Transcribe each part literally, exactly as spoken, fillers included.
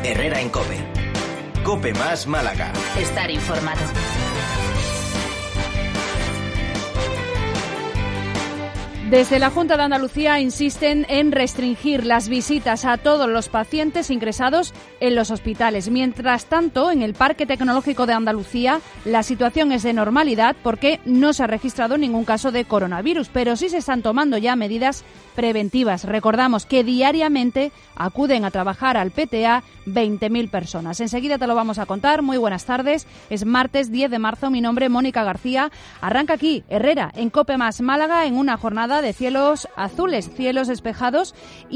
Herrera en COPE. COPE más Málaga. Estar informado. Desde la Junta de Andalucía insisten en restringir las visitas a todos los pacientes ingresados en los hospitales. Mientras tanto, en el Parque Tecnológico de Andalucía la situación es de normalidad porque no se ha registrado ningún caso de coronavirus, pero sí se están tomando ya medidas preventivas. Recordamos que diariamente acuden a trabajar al P T A veinte mil personas. Enseguida te lo vamos a contar. Muy buenas tardes. Es martes diez de marzo. Mi nombre es Mónica García. Arranca aquí Herrera en COPE más Málaga en una jornada de cielos azules, cielos despejados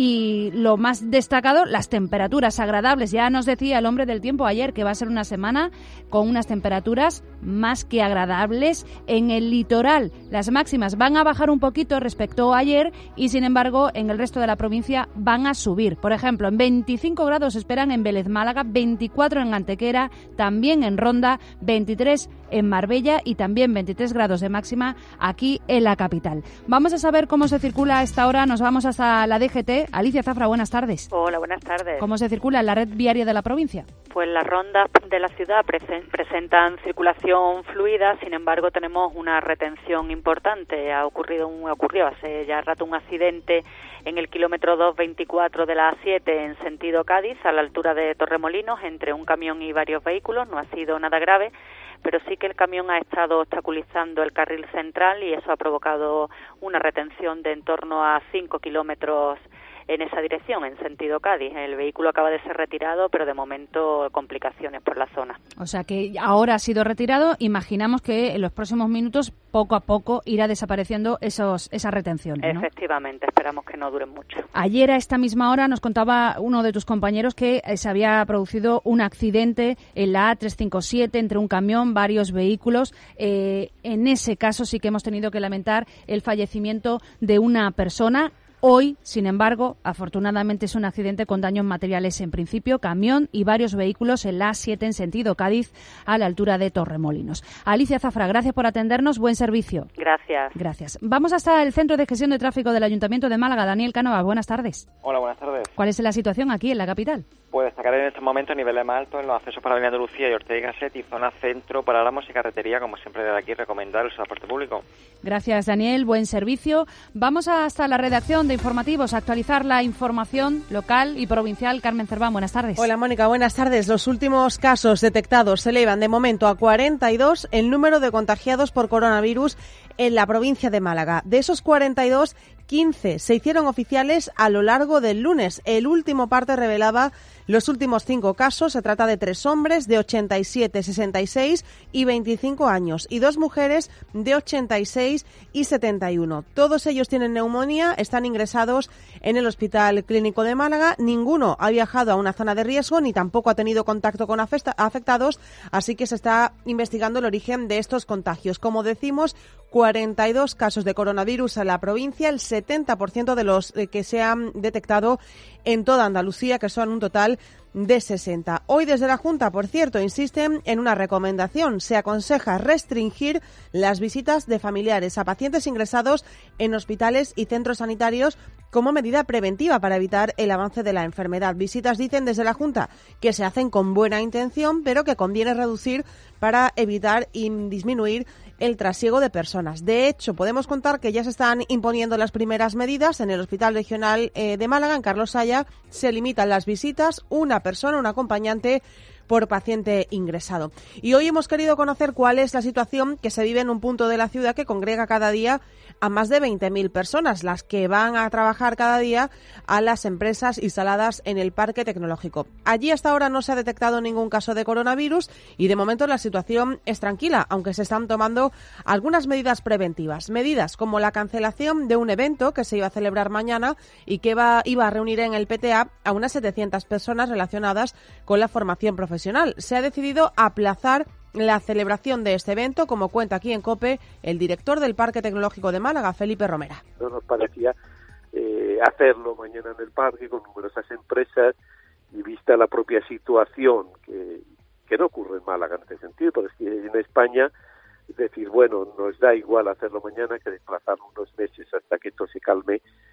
y lo más destacado, las temperaturas agradables. Ya nos decía el hombre del tiempo ayer que va a ser una semana con unas temperaturas más que agradables en el litoral. Las máximas van a bajar un poquito respecto a ayer y sin embargo en el resto de la provincia van a subir. Por ejemplo, en veinticinco grados esperan en Vélez Málaga, veinticuatro en Antequera, también en Ronda, veintitrés en Marbella y también veintitrés grados de máxima aquí en la capital. Vamos a saber cómo se circula a esta hora. Nos vamos hasta la D G T. Alicia Zafra, buenas tardes. Hola, buenas tardes. ¿Cómo se circula en la red viaria de la provincia? Pues las rondas de la ciudad presen- presentan circulación fluida, sin embargo tenemos una retención importante. Ha ocurrido un, ocurrió hace ya rato un accidente en el kilómetro dos veinticuatro de la A siete en sentido Cádiz, a la altura de Torremolinos, entre un camión y varios vehículos. No ha sido nada grave, pero sí que el camión ha estado obstaculizando el carril central y eso ha provocado una retención de en torno a cinco kilómetros en esa dirección, en sentido Cádiz. El vehículo acaba de ser retirado, pero de momento complicaciones por la zona. O sea que ahora ha sido retirado. Imaginamos que en los próximos minutos, poco a poco, irá desapareciendo esos esas retenciones, ¿no? Efectivamente, esperamos que no duren mucho. Ayer a esta misma hora nos contaba uno de tus compañeros que se había producido un accidente en la A trescientos cincuenta y siete entre un camión, varios vehículos. Eh, en ese caso sí que hemos tenido que lamentar el fallecimiento de una persona. Hoy, sin embargo, afortunadamente es un accidente con daños materiales en principio, camión y varios vehículos en la A siete en sentido Cádiz a la altura de Torremolinos. Alicia Zafra, gracias por atendernos, buen servicio. Gracias. Gracias. Vamos hasta el Centro de Gestión de Tráfico del Ayuntamiento de Málaga. Daniel Cánovas, buenas tardes. Hola, buenas tardes. ¿Cuál es la situación aquí en la capital? Pues destacar en estos momentos niveles más altos en los accesos para la Avenida Andalucía y Ortega y Gasset y zona centro, Paralamos y carretería, como siempre desde aquí recomendar el transporte público. Gracias, Daniel, buen servicio. Vamos hasta la redacción de informativos, a actualizar la información local y provincial. Carmen Cerván, buenas tardes. Hola, Mónica, buenas tardes. Los últimos casos detectados se elevan de momento a cuarenta y dos el número de contagiados por coronavirus en la provincia de Málaga. De esos cuarenta y dos, quince se hicieron oficiales a lo largo del lunes. El último parte revelaba los últimos cinco casos. Se trata de tres hombres de ochenta y siete, sesenta y seis y veinticinco años y dos mujeres de ochenta y seis y setenta y uno. Todos ellos tienen neumonía, están ingresados en el Hospital Clínico de Málaga. Ninguno ha viajado a una zona de riesgo ni tampoco ha tenido contacto con afectados, así que se está investigando el origen de estos contagios. Como decimos, cuarenta y dos casos de coronavirus en la provincia, el setenta por ciento de los que se han detectado en toda Andalucía, que son un total de sesenta. Hoy desde la Junta, por cierto, insisten en una recomendación. Se aconseja restringir las visitas de familiares a pacientes ingresados en hospitales y centros sanitarios como medida preventiva para evitar el avance de la enfermedad. Visitas, dicen desde la Junta, que se hacen con buena intención, pero que conviene reducir para evitar y disminuir el trasiego de personas. De hecho, podemos contar que ya se están imponiendo las primeras medidas. En el Hospital Regional eh, de Málaga, en Carlos Saya, se limitan las visitas, una persona, un acompañante por paciente ingresado. Y hoy hemos querido conocer cuál es la situación que se vive en un punto de la ciudad que congrega cada día a más de veinte mil personas, las que van a trabajar cada día a las empresas instaladas en el Parque Tecnológico. Allí hasta ahora no se ha detectado ningún caso de coronavirus y de momento la situación es tranquila, aunque se están tomando algunas medidas preventivas. Medidas como la cancelación de un evento que se iba a celebrar mañana y que iba, iba a reunir en el P T A a unas setecientas personas relacionadas con la formación profesional. Se ha decidido aplazar la celebración de este evento, como cuenta aquí en COPE el director del Parque Tecnológico de Málaga, Felipe Romera. No nos parecía eh, hacerlo mañana en el parque con numerosas empresas y vista la propia situación que, que no ocurre en Málaga en este sentido, pero es que en España decir, bueno, nos da igual hacerlo mañana que desplazarlo unos meses hasta que esto se calme y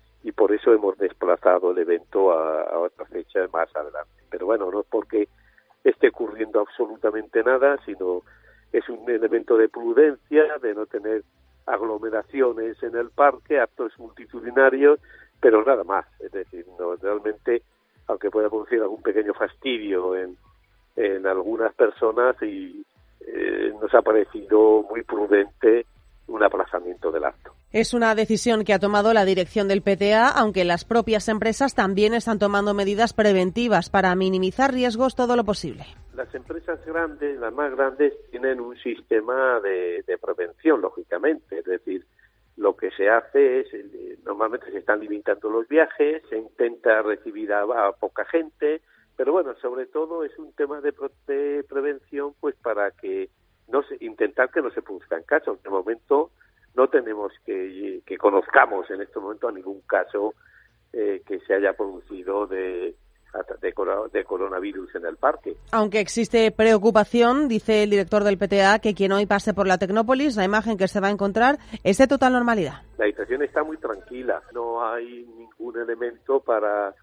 por eso hemos desplazado el evento a, a otra fecha más adelante. Pero bueno, no es porque esté ocurriendo absolutamente nada, sino es un elemento de prudencia, de no tener aglomeraciones en el parque, actos multitudinarios, pero nada más. Es decir, no realmente, aunque pueda producir algún pequeño fastidio en, en algunas personas, y eh, nos ha parecido muy prudente un aplazamiento del acto. Es una decisión que ha tomado la dirección del P T A, aunque las propias empresas también están tomando medidas preventivas para minimizar riesgos todo lo posible. Las empresas grandes, las más grandes, tienen un sistema de, de prevención, lógicamente. Es decir, lo que se hace es, normalmente se están limitando los viajes, se intenta recibir a, a poca gente, pero bueno, sobre todo es un tema de, de prevención, pues para que no se, intentar que no se produzcan casos. De momento no tenemos que, que conozcamos en este momento a ningún caso eh, que se haya producido de, de, de coronavirus en el parque. Aunque existe preocupación, dice el director del P T A, que quien hoy pase por la Tecnópolis, la imagen que se va a encontrar es de total normalidad. La situación está muy tranquila, no hay ningún elemento para...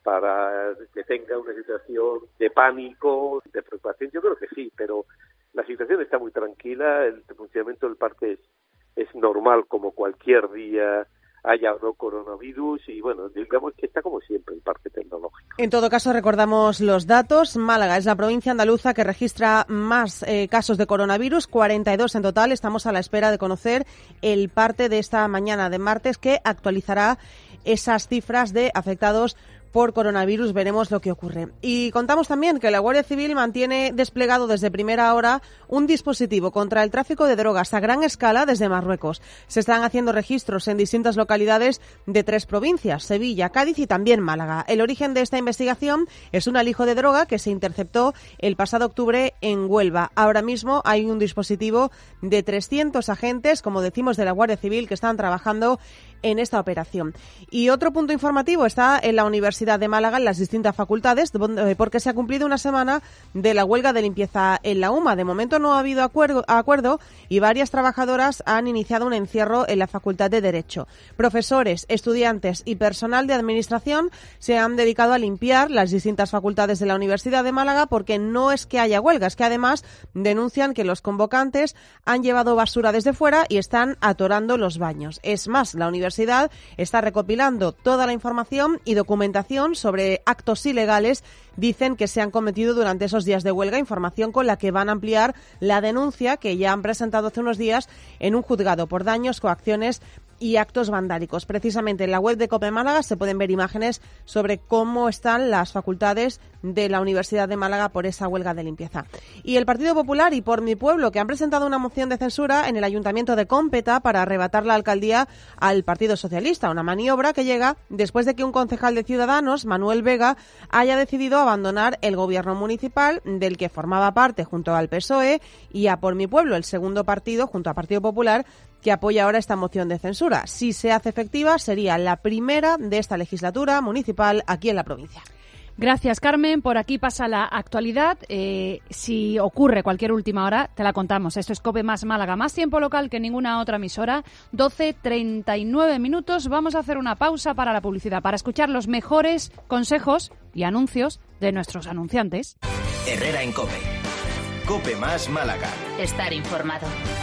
para que tenga una situación de pánico, de preocupación. Yo creo que sí, pero la situación está muy tranquila, el funcionamiento del parque es, es normal como cualquier día haya o no coronavirus, y bueno, digamos que está como siempre el parque tecnológico. En todo caso, recordamos los datos. Málaga es la provincia andaluza que registra más eh, casos de coronavirus, cuarenta y dos en total. Estamos a la espera de conocer el parte de esta mañana de martes que actualizará esas cifras de afectados por coronavirus. Veremos lo que ocurre. Y contamos también que la Guardia Civil mantiene desplegado desde primera hora un dispositivo contra el tráfico de drogas a gran escala desde Marruecos. Se están haciendo registros en distintas localidades de tres provincias, Sevilla, Cádiz y también Málaga. El origen de esta investigación es un alijo de droga que se interceptó el pasado octubre en Huelva. Ahora mismo hay un dispositivo de trescientos agentes, como decimos, de la Guardia Civil que están trabajando en esta operación. Y otro punto informativo está en la Universidad de Málaga, en las distintas facultades, porque se ha cumplido una semana de la huelga de limpieza en la UMA. De momento no ha habido acuerdo, acuerdo y varias trabajadoras han iniciado un encierro en la Facultad de Derecho. Profesores, estudiantes y personal de administración se han dedicado a limpiar las distintas facultades de la Universidad de Málaga, porque no es que haya huelga, es que además denuncian que los convocantes han llevado basura desde fuera y están atorando los baños. Es más, la universidad universidad está recopilando toda la información y documentación sobre actos ilegales, dicen, que se han cometido durante esos días de huelga, información con la que van a ampliar la denuncia que ya han presentado hace unos días en un juzgado por daños, coacciones y actos vandálicos. Precisamente en la web de COPE Málaga se pueden ver imágenes sobre cómo están las facultades de la Universidad de Málaga por esa huelga de limpieza. Y el Partido Popular y Por Mi Pueblo, que han presentado una moción de censura en el Ayuntamiento de Cómpeta para arrebatar la alcaldía al Partido Socialista, una maniobra que llega después de que un concejal de Ciudadanos, Manuel Vega, haya decidido abandonar el gobierno municipal del que formaba parte junto al P S O E y a Por Mi Pueblo, el segundo partido junto a Partido Popular que apoya ahora esta moción de censura. Si se hace efectiva, sería la primera de esta legislatura municipal aquí en la provincia. Gracias, Carmen. Por aquí pasa la actualidad. Eh, si ocurre cualquier última hora, te la contamos. Esto es COPE más Málaga, más tiempo local que ninguna otra emisora. doce treinta y nueve minutos. Vamos a hacer una pausa para la publicidad, para escuchar los mejores consejos y anuncios de nuestros anunciantes. Herrera en COPE. COPE más Málaga. Estar informado.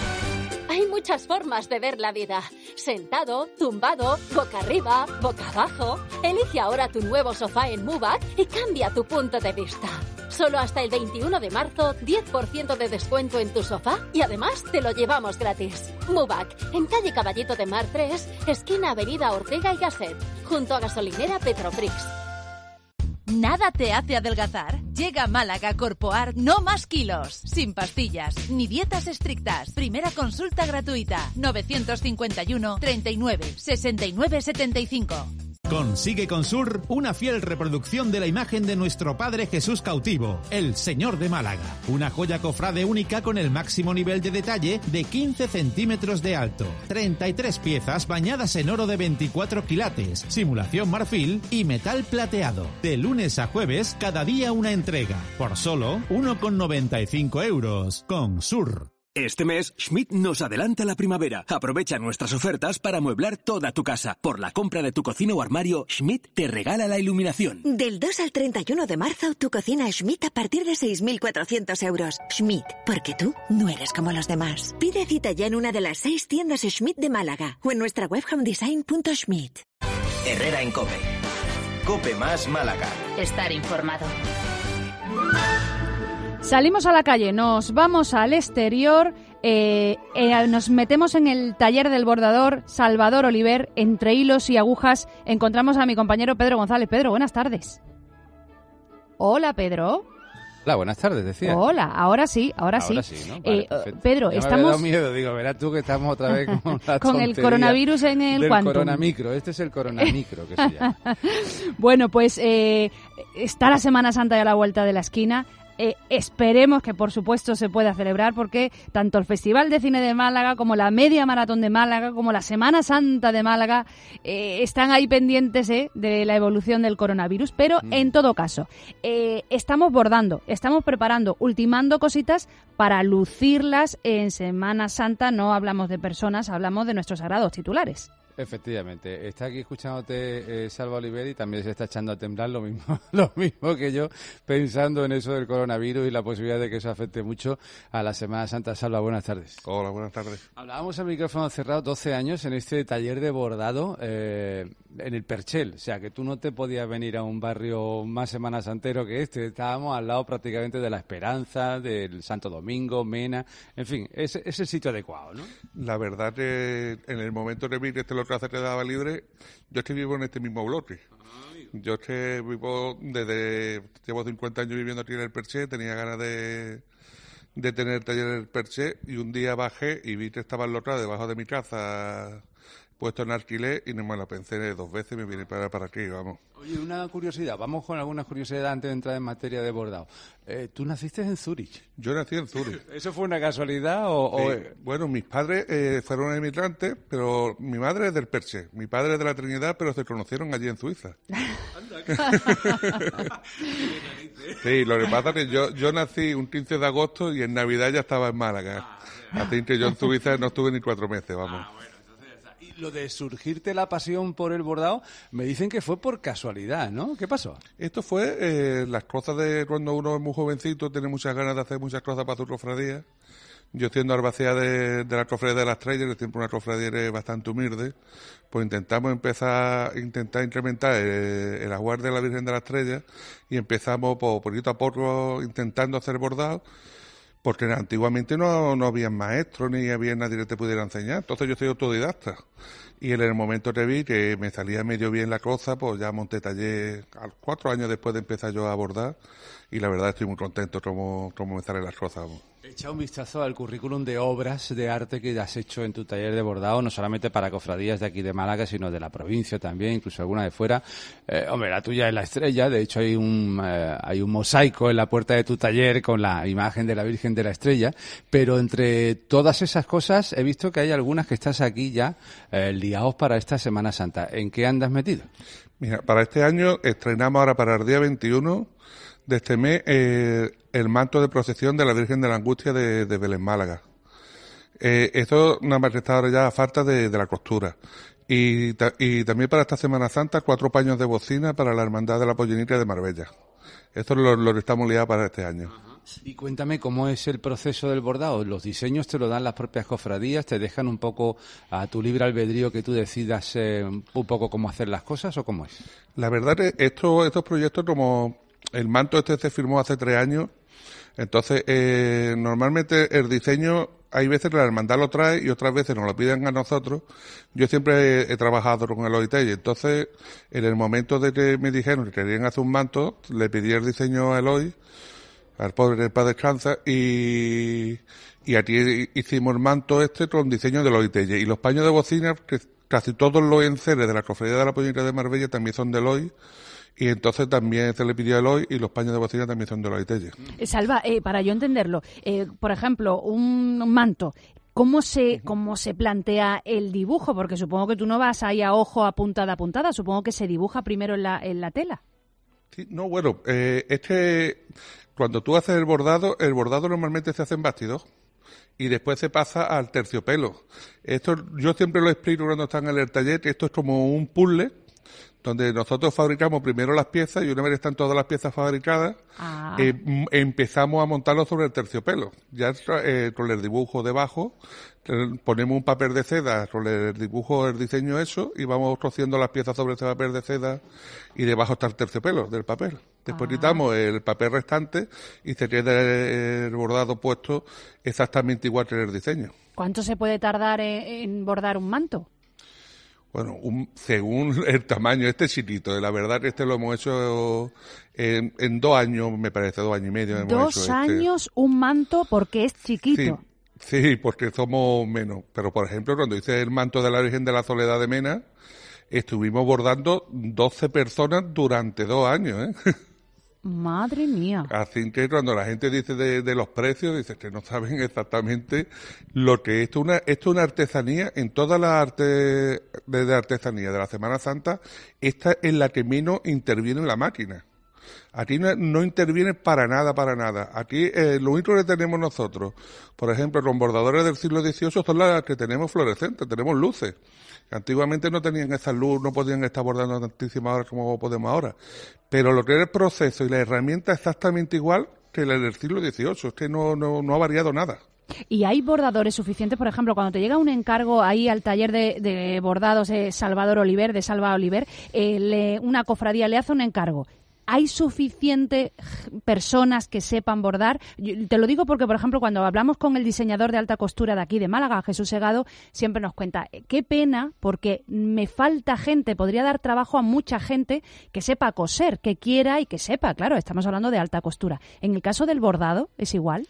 Hay muchas formas de ver la vida. Sentado, tumbado, boca arriba, boca abajo. Elige ahora tu nuevo sofá en Mubac y cambia tu punto de vista. Solo hasta el veintiuno de marzo, diez por ciento de descuento en tu sofá y además te lo llevamos gratis. Mubac, en calle Caballito de Mar tres, esquina Avenida Ortega y Gasset, junto a gasolinera Petroprix. ¿Nada te hace adelgazar? Llega a Málaga Corpoart No Más Kilos. Sin pastillas, ni dietas estrictas. Primera consulta gratuita. novecientos cincuenta y uno, treinta y nueve, sesenta y nueve, setenta y cinco. Consigue con Sur una fiel reproducción de la imagen de nuestro Padre Jesús cautivo, el Señor de Málaga. Una joya cofrade única con el máximo nivel de detalle de quince centímetros de alto. treinta y tres piezas bañadas en oro de veinticuatro quilates, simulación marfil y metal plateado. De lunes a jueves, cada día una entrega. Por solo uno con noventa y cinco euros. Con Sur. Este mes, Schmidt nos adelanta la primavera. Aprovecha nuestras ofertas para amueblar toda tu casa. Por la compra de tu cocina o armario, Schmidt te regala la iluminación. Del dos al treinta y uno de marzo, tu cocina Schmidt a partir de seis mil cuatrocientos euros. Schmidt, porque tú no eres como los demás. Pide cita ya en una de las seis tiendas Schmidt de Málaga o en nuestra web homedesign punto schmidt. Herrera en COPE. COPE más Málaga. Estar informado. Salimos a la calle, nos vamos al exterior, eh, eh, nos metemos en el taller del bordador Salvador Oliver. Entre hilos y agujas encontramos a mi compañero Pedro González. Pedro, buenas tardes. Hola, Pedro. Hola, buenas tardes, decía. Hola, ahora sí, ahora, ahora sí. sí, ¿no? Vale, eh, Pedro, ya estamos... Me había dado miedo, digo, verás tú que estamos otra vez con la con el coronavirus en el del Quantum. coronamicro, este es el coronamicro que se llama. Bueno, pues eh, está la Semana Santa ya a la vuelta de la esquina. Eh, esperemos que por supuesto se pueda celebrar, porque tanto el Festival de Cine de Málaga como la Media Maratón de Málaga como la Semana Santa de Málaga eh, están ahí pendientes eh, de la evolución del coronavirus, pero mm. en todo caso eh, estamos bordando, estamos preparando, ultimando cositas para lucirlas en Semana Santa. No hablamos de personas, hablamos de nuestros sagrados titulares. Efectivamente, está aquí escuchándote eh, Salva Oliver y también se está echando a temblar lo mismo, lo mismo que yo, pensando en eso del coronavirus y la posibilidad de que eso afecte mucho a la Semana Santa. Salva, buenas tardes. Hola, buenas tardes. Hablábamos al micrófono cerrado doce años en este taller de bordado eh, en el Perchel, o sea que tú no te podías venir a un barrio más Semana Santero que este, estábamos al lado prácticamente de la Esperanza, del Santo Domingo, Mena, en fin, es, es el sitio adecuado, ¿no? La verdad que en el momento de vivir este otro hacer quedaba libre, yo es que vivo en este mismo bloque. Yo es que vivo desde, llevo cincuenta años viviendo aquí en el Perché, tenía ganas de, de tener taller en el Perché y un día bajé y vi que estaba enlotado debajo de mi casa, puesto en alquiler, y no me lo pensé dos veces y me vine para, para aquí, vamos. Oye, una curiosidad, vamos con alguna curiosidad antes de entrar en materia de bordado. Eh, ¿Tú naciste en Zúrich? Yo nací en Zúrich. ¿Eso fue una casualidad o...? Sí. o... Bueno, mis padres eh, fueron emigrantes, pero mi madre es del Perche, mi padre es de la Trinidad, pero se conocieron allí en Suiza. Sí, lo que pasa es que yo, yo nací un quince de agosto y en Navidad ya estaba en Málaga. Así que yo en Suiza no estuve ni cuatro meses, vamos. Lo de surgirte la pasión por el bordado, me dicen que fue por casualidad, ¿no? ¿Qué pasó? Esto fue eh, las cosas de cuando uno es muy jovencito, tiene muchas ganas de hacer muchas cosas para su cofradía. Yo siendo albacea de, de la cofradía de las Estrellas, que siempre una cofradía bastante humilde, pues intentamos empezar, intentar incrementar el, el ajuar de la Virgen de las Estrellas y empezamos por, poquito a poco intentando hacer bordado. Porque antiguamente no, no había maestros ni había nadie que te pudiera enseñar. Entonces yo soy autodidacta. Y en el momento que vi que me salía medio bien la cosa, pues ya monté taller cuatro años después de empezar yo a bordar. Y la verdad estoy muy contento como, como me salen las cosas. Echa un vistazo al currículum de obras de arte que has hecho en tu taller de bordado, no solamente para cofradías de aquí de Málaga, sino de la provincia también, incluso alguna de fuera. Eh, hombre, la tuya es la Estrella, de hecho hay un eh, hay un mosaico en la puerta de tu taller con la imagen de la Virgen de la Estrella, pero entre todas esas cosas he visto que hay algunas que estás aquí ya eh, liados para esta Semana Santa. ¿En qué andas metido? Mira, para este año estrenamos ahora para el día veintiuno de este mes eh, el manto de procesión de la Virgen de la Angustia de, de Belén Málaga. Eh, esto nada más que está ahora ya a falta de, de la costura. Y, ta, y también para esta Semana Santa, cuatro paños de bocina para la Hermandad de la Pollinita de Marbella. Esto es lo, lo que estamos liados para este año. Y cuéntame cómo es el proceso del bordado. ¿Los diseños te lo dan las propias cofradías? ¿Te dejan un poco a tu libre albedrío que tú decidas eh, un poco cómo hacer las cosas o cómo es? La verdad es que esto, estos proyectos, como el manto este se firmó hace tres años, entonces eh, normalmente el diseño hay veces que la hermandad lo trae y otras veces nos lo piden a nosotros. Yo siempre he, he trabajado con el O I T y entonces en el momento de que me dijeron que querían hacer un manto, le pedí el diseño a Eloy, al pobre Paz Descansa, y, y aquí hicimos el manto este con diseño del O I T y los paños de bocina, que casi todos los enceres de la cofradía de la Pollinita de Marbella también son del O I. Y entonces también se le pidió a Eloy y los paños de bocina también son de Eloy Telle. Salva, eh, para yo entenderlo, eh, por ejemplo, un manto, ¿cómo se cómo se plantea el dibujo? Porque supongo que tú no vas ahí a ojo, a puntada a puntada, supongo que se dibuja primero en la, en la tela. Sí, no, bueno, eh, es que cuando tú haces el bordado, el bordado normalmente se hace en bastidor. y después se pasa al terciopelo. Esto yo siempre lo explico cuando están en el taller, que esto es como un puzzle donde nosotros fabricamos primero las piezas y una vez están todas las piezas fabricadas, ah. eh, m- empezamos a montarlo sobre el terciopelo. Ya eh, con el dibujo debajo, eh, ponemos un papel de seda, con el dibujo, el diseño eso, y vamos rociando las piezas sobre ese papel de seda y debajo está el terciopelo del papel. Después ah. quitamos el papel restante y se queda el bordado puesto exactamente igual que el diseño. ¿Cuánto se puede tardar en, en bordar un manto? Bueno, un, según el tamaño, este chiquito, la verdad que este lo hemos hecho en, en dos años, me parece, dos años y medio. Hemos Dos hecho años este. un manto porque es chiquito. Sí, sí, porque somos menos. Pero, por ejemplo, cuando hice el manto de la Virgen de la Soledad de Mena, estuvimos bordando doce personas durante dos años, ¿eh? Madre mía. Así que cuando la gente dice de, de los precios, dice que no saben exactamente lo que es. Esto es una, esto es una artesanía, en todas las artes de, de artesanía de la Semana Santa, esta es la que menos interviene en la máquina. Aquí no, no interviene para nada, para nada. Aquí eh, lo único que tenemos nosotros, por ejemplo, los bordadores del siglo dieciocho son las que tenemos fluorescentes, tenemos luces. Antiguamente no tenían esa luz, no podían estar bordando tantísimas horas como podemos ahora. Pero lo que es el proceso y la herramienta es exactamente igual que la del siglo dieciocho, es que no, no, no ha variado nada. ¿Y hay bordadores suficientes? Por ejemplo, cuando te llega un encargo ahí al taller de, de bordados de Salvador Oliver, de Salva Oliver, eh, le, una cofradía le hace un encargo. ¿Hay suficientes personas que sepan bordar? Yo te lo digo porque, por ejemplo, cuando hablamos con el diseñador de alta costura de aquí de Málaga, Jesús Segado, siempre nos cuenta, qué pena, porque me falta gente, podría dar trabajo a mucha gente que sepa coser, que quiera y que sepa, claro, estamos hablando de alta costura. En el caso del bordado, ¿es igual?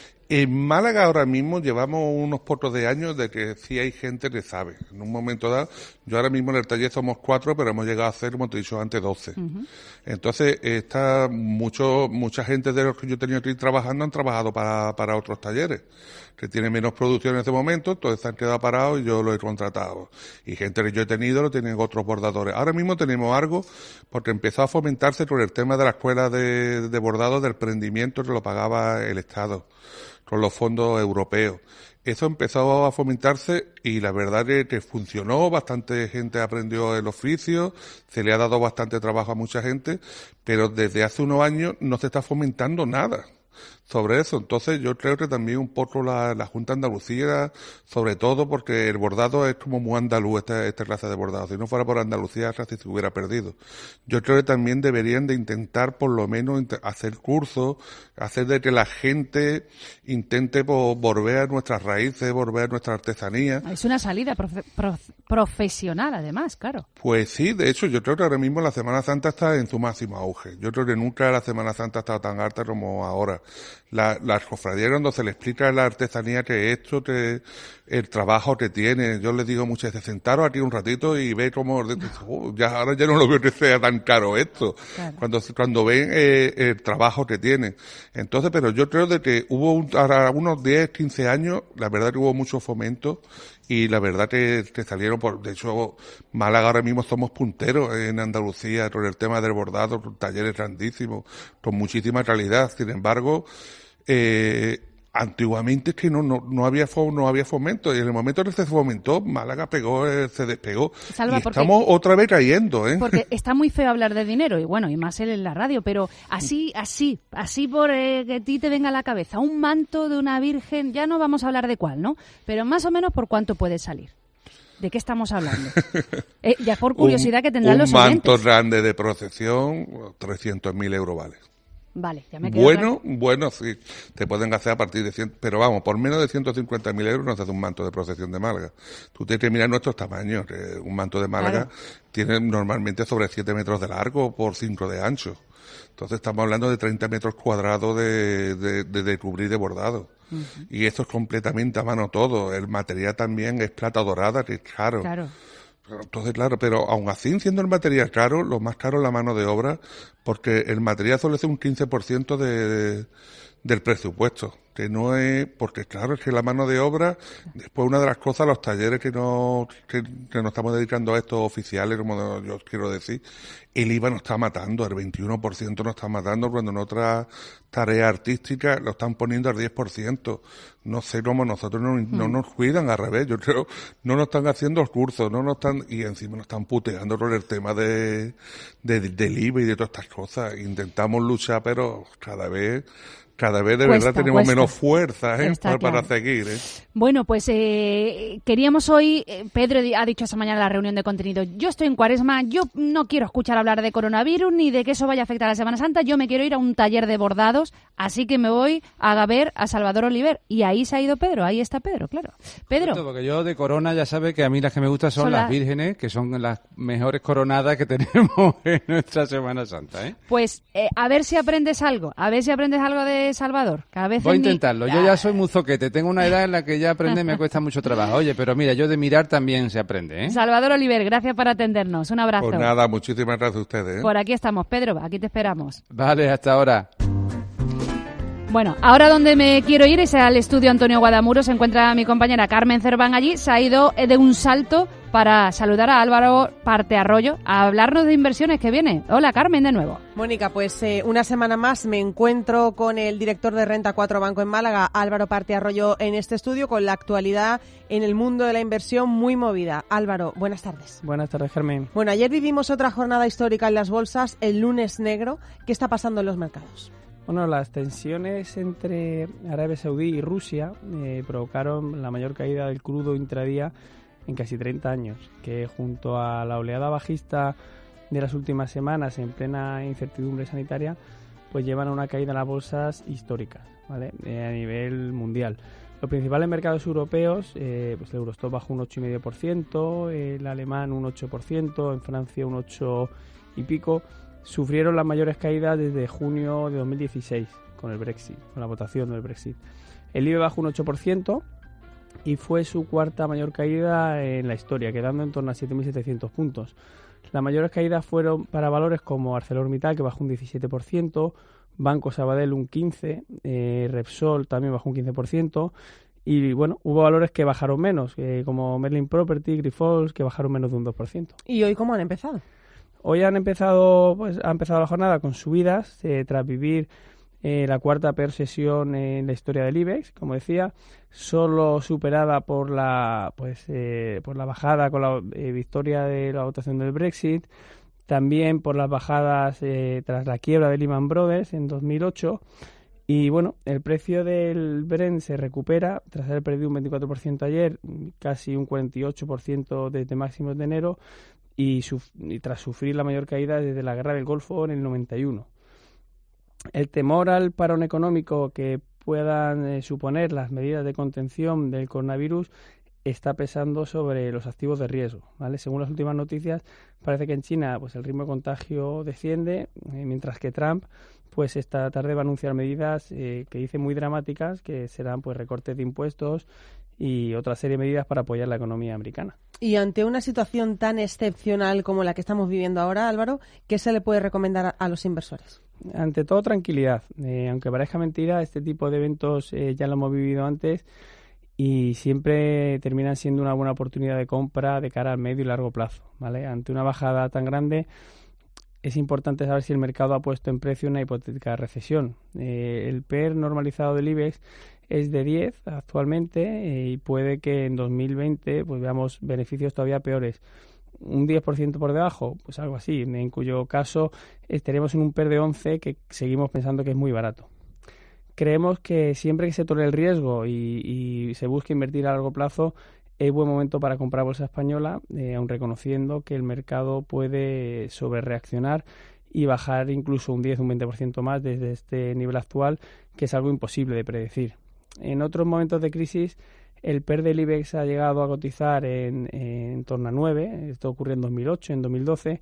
En Málaga ahora mismo llevamos unos pocos de años de que sí hay gente que sabe. En un momento dado, yo ahora mismo en el taller somos cuatro, pero hemos llegado a ser, como te he dicho antes, doce. Uh-huh. Entonces, está mucho, mucha gente de los que yo he tenido que ir trabajando han trabajado para, para otros talleres, que tienen menos producción en este momento, entonces se han quedado parados y yo los he contratado. Y gente que yo he tenido lo tienen otros bordadores. Ahora mismo tenemos algo, porque empezó a fomentarse con el tema de la escuela de, de bordado del emprendimiento que lo pagaba el Estado, con los fondos europeos. Eso empezó a fomentarse y la verdad es que funcionó, bastante gente aprendió el oficio, se le ha dado bastante trabajo a mucha gente, pero desde hace unos años no se está fomentando nada sobre eso. Entonces yo creo que también un poco la, la Junta de Andalucía, sobre todo porque el bordado es como muy andaluz, esta, esta clase de bordado. Si no fuera por Andalucía casi se hubiera perdido. Yo creo que también deberían de intentar por lo menos hacer cursos, hacer de que la gente intente por, volver a nuestras raíces, volver a nuestra artesanía. Es una salida profe, prof, profesional además, claro. Pues sí, de hecho yo creo que ahora mismo la Semana Santa está en su máximo auge. Yo creo que nunca la Semana Santa ha estado tan alta como ahora. La, las cofradías cuando se le explica la artesanía que esto, que el trabajo que tiene, yo les digo muchas veces, sentaros aquí un ratito y ve cómo, oh, ya ahora ya no lo veo que sea tan caro esto, claro. cuando cuando ven eh, el trabajo que tiene. Entonces, pero yo creo de que hubo un, ahora unos diez, quince años, la verdad que hubo mucho fomento y la verdad que, que salieron por, de hecho, Málaga ahora mismo somos punteros en Andalucía con el tema del bordado, con talleres grandísimos, con muchísima calidad. Sin embargo, eh, antiguamente es que no, no, no había no había fomento y en el momento que se fomentó, Málaga pegó, eh, se despegó. Salva, y estamos otra vez cayendo, ¿eh? Porque está muy feo hablar de dinero y bueno, y más él en la radio, pero así, así, así por eh, que a ti te venga a la cabeza, un manto de una virgen, ya no vamos a hablar de cuál, ¿no? Pero más o menos por cuánto puede salir. ¿De qué estamos hablando? eh, ya por curiosidad un, que tendrán los oyentes. Un manto grande de procesión, trescientos mil euros vale. Vale, ya me quedo Bueno, claro. bueno, sí, te pueden hacer a partir de cien, pero vamos, por menos de ciento cincuenta mil euros no se hace un manto de procesión de Málaga. Tú tienes que mirar nuestros tamaños, que un manto de Málaga claro. tiene normalmente sobre siete metros de largo por cinco de ancho. Entonces estamos hablando de treinta metros cuadrados de, de, de, de cubrir de bordado. Uh-huh. Y esto es completamente a mano todo. El material también es plata dorada, que es caro. Claro. Entonces, claro, pero aún así, siendo el material caro, lo más caro es la mano de obra, porque el material suele ser un quince por ciento de, del presupuesto, que no es, porque claro, es que la mano de obra, después una de las cosas, los talleres que no, que, que nos estamos dedicando a estos oficiales, como yo quiero decir, el I V A nos está matando, el veintiuno por ciento nos está matando, cuando en otras tareas artísticas lo están poniendo al diez por ciento. No sé cómo nosotros no, no nos cuidan, al revés, yo creo, no nos están haciendo los cursos, no nos están, y encima nos están puteando por el tema de, de, del I V A y de todas estas cosas. Intentamos luchar, pero cada vez, cada vez de cuesta, verdad tenemos cuesta. menos fuerza, ¿eh? para, claro. para seguir, ¿eh? Bueno, pues eh, queríamos hoy, eh, Pedro ha dicho esta mañana en la reunión de contenido, yo estoy en Cuaresma, yo no quiero escuchar hablar de coronavirus ni de que eso vaya a afectar a la Semana Santa, yo me quiero ir a un taller de bordados, así que me voy a ver a Salvador Oliver. Y ahí se ha ido Pedro, ahí está Pedro, claro. Pedro. Porque yo de corona ya sabe que a mí las que me gustan son, son las vírgenes, que son las mejores coronadas que tenemos en nuestra Semana Santa, ¿eh? Pues eh, a ver si aprendes algo, a ver si aprendes algo de Salvador. Que a veces voy a intentarlo, mi... yo ya soy muy zoquete, tengo una edad en la que ya aprender me cuesta mucho trabajo. Oye, pero mira, yo de mirar también se aprende, ¿eh? Salvador Oliver, gracias por atendernos, un abrazo. Pues nada, muchísimas gracias a ustedes, ¿eh? Por aquí estamos, Pedro, aquí te esperamos. Vale, hasta ahora. Bueno, ahora donde me quiero ir es al estudio Antonio Guadamuro. Se encuentra mi compañera Carmen Cerván allí. Se ha ido de un salto para saludar a Álvaro Partearroyo a hablarnos de inversiones que viene. Hola, Carmen, de nuevo. Mónica, pues eh, una semana más me encuentro con el director de Renta cuatro Banco en Málaga, Álvaro Partearroyo, en este estudio con la actualidad en el mundo de la inversión muy movida. Álvaro, buenas tardes. Buenas tardes, Carmen. Bueno, ayer vivimos otra jornada histórica en las bolsas, el lunes negro. ¿Qué está pasando en los mercados? Bueno, las tensiones entre Arabia Saudí y Rusia eh, provocaron la mayor caída del crudo intradía en casi treinta años, que junto a la oleada bajista de las últimas semanas en plena incertidumbre sanitaria, pues llevan a una caída en las bolsas históricas, ¿vale? Eh, a nivel mundial. Los principales mercados europeos, eh, pues el Eurostoxx bajó un ocho coma cinco por ciento, el alemán un ocho por ciento, en Francia un ocho por ciento y pico, sufrieron las mayores caídas desde junio de dos mil dieciséis con el Brexit, con la votación del Brexit. El I B E bajó un ocho por ciento y fue su cuarta mayor caída en la historia, quedando en torno a siete mil setecientos puntos. Las mayores caídas fueron para valores como ArcelorMittal, que bajó un diecisiete por ciento, Banco Sabadell un quince por ciento, eh, Repsol también bajó un quince por ciento, y bueno, hubo valores que bajaron menos, eh, como Merlin Property, Grifols, que bajaron menos de un dos por ciento. ¿Y hoy cómo han empezado? Hoy han empezado, pues, ha empezado la jornada con subidas, eh, tras vivir eh, la cuarta peor sesión en la historia del IBEX, como decía, solo superada por la, pues, eh, por la bajada con la eh, victoria de la votación del Brexit, también por las bajadas eh, tras la quiebra de Lehman Brothers en dos mil ocho. Y bueno, el precio del Brent se recupera tras haber perdido un veinticuatro por ciento ayer, casi un cuarenta y ocho por ciento desde máximos de enero, y, suf- y tras sufrir la mayor caída desde la guerra del Golfo en el noventa y uno. El temor al parón económico que puedan eh, suponer las medidas de contención del coronavirus está pesando sobre los activos de riesgo, ¿vale? Según las últimas noticias, parece que en China pues el ritmo de contagio desciende, eh, mientras que Trump pues esta tarde va a anunciar medidas eh, que dice muy dramáticas, que serán pues recortes de impuestos y otra serie de medidas para apoyar la economía americana. Y ante una situación tan excepcional como la que estamos viviendo ahora, Álvaro, ¿qué se le puede recomendar a, a los inversores? Ante todo, tranquilidad. Eh, aunque parezca mentira, este tipo de eventos eh, ya lo hemos vivido antes y siempre terminan siendo una buena oportunidad de compra de cara al medio y largo plazo, ¿vale? Ante una bajada tan grande, es importante saber si el mercado ha puesto en precio una hipotética recesión. Eh, el P E R normalizado del IBEX es de diez actualmente eh, y puede que en dos mil veinte pues veamos beneficios todavía peores. Un diez por ciento por debajo, pues algo así, en cuyo caso estaremos en un P E R de once que seguimos pensando que es muy barato. Creemos que siempre que se tolere el riesgo y, y se busque invertir a largo plazo, es buen momento para comprar bolsa española, eh, aun reconociendo que el mercado puede sobrereaccionar y bajar incluso un diez o un veinte por ciento más desde este nivel actual, que es algo imposible de predecir. En otros momentos de crisis, el P E R del IBEX ha llegado a cotizar en, en torno a nueve, esto ocurrió en dos mil ocho, en dos mil doce,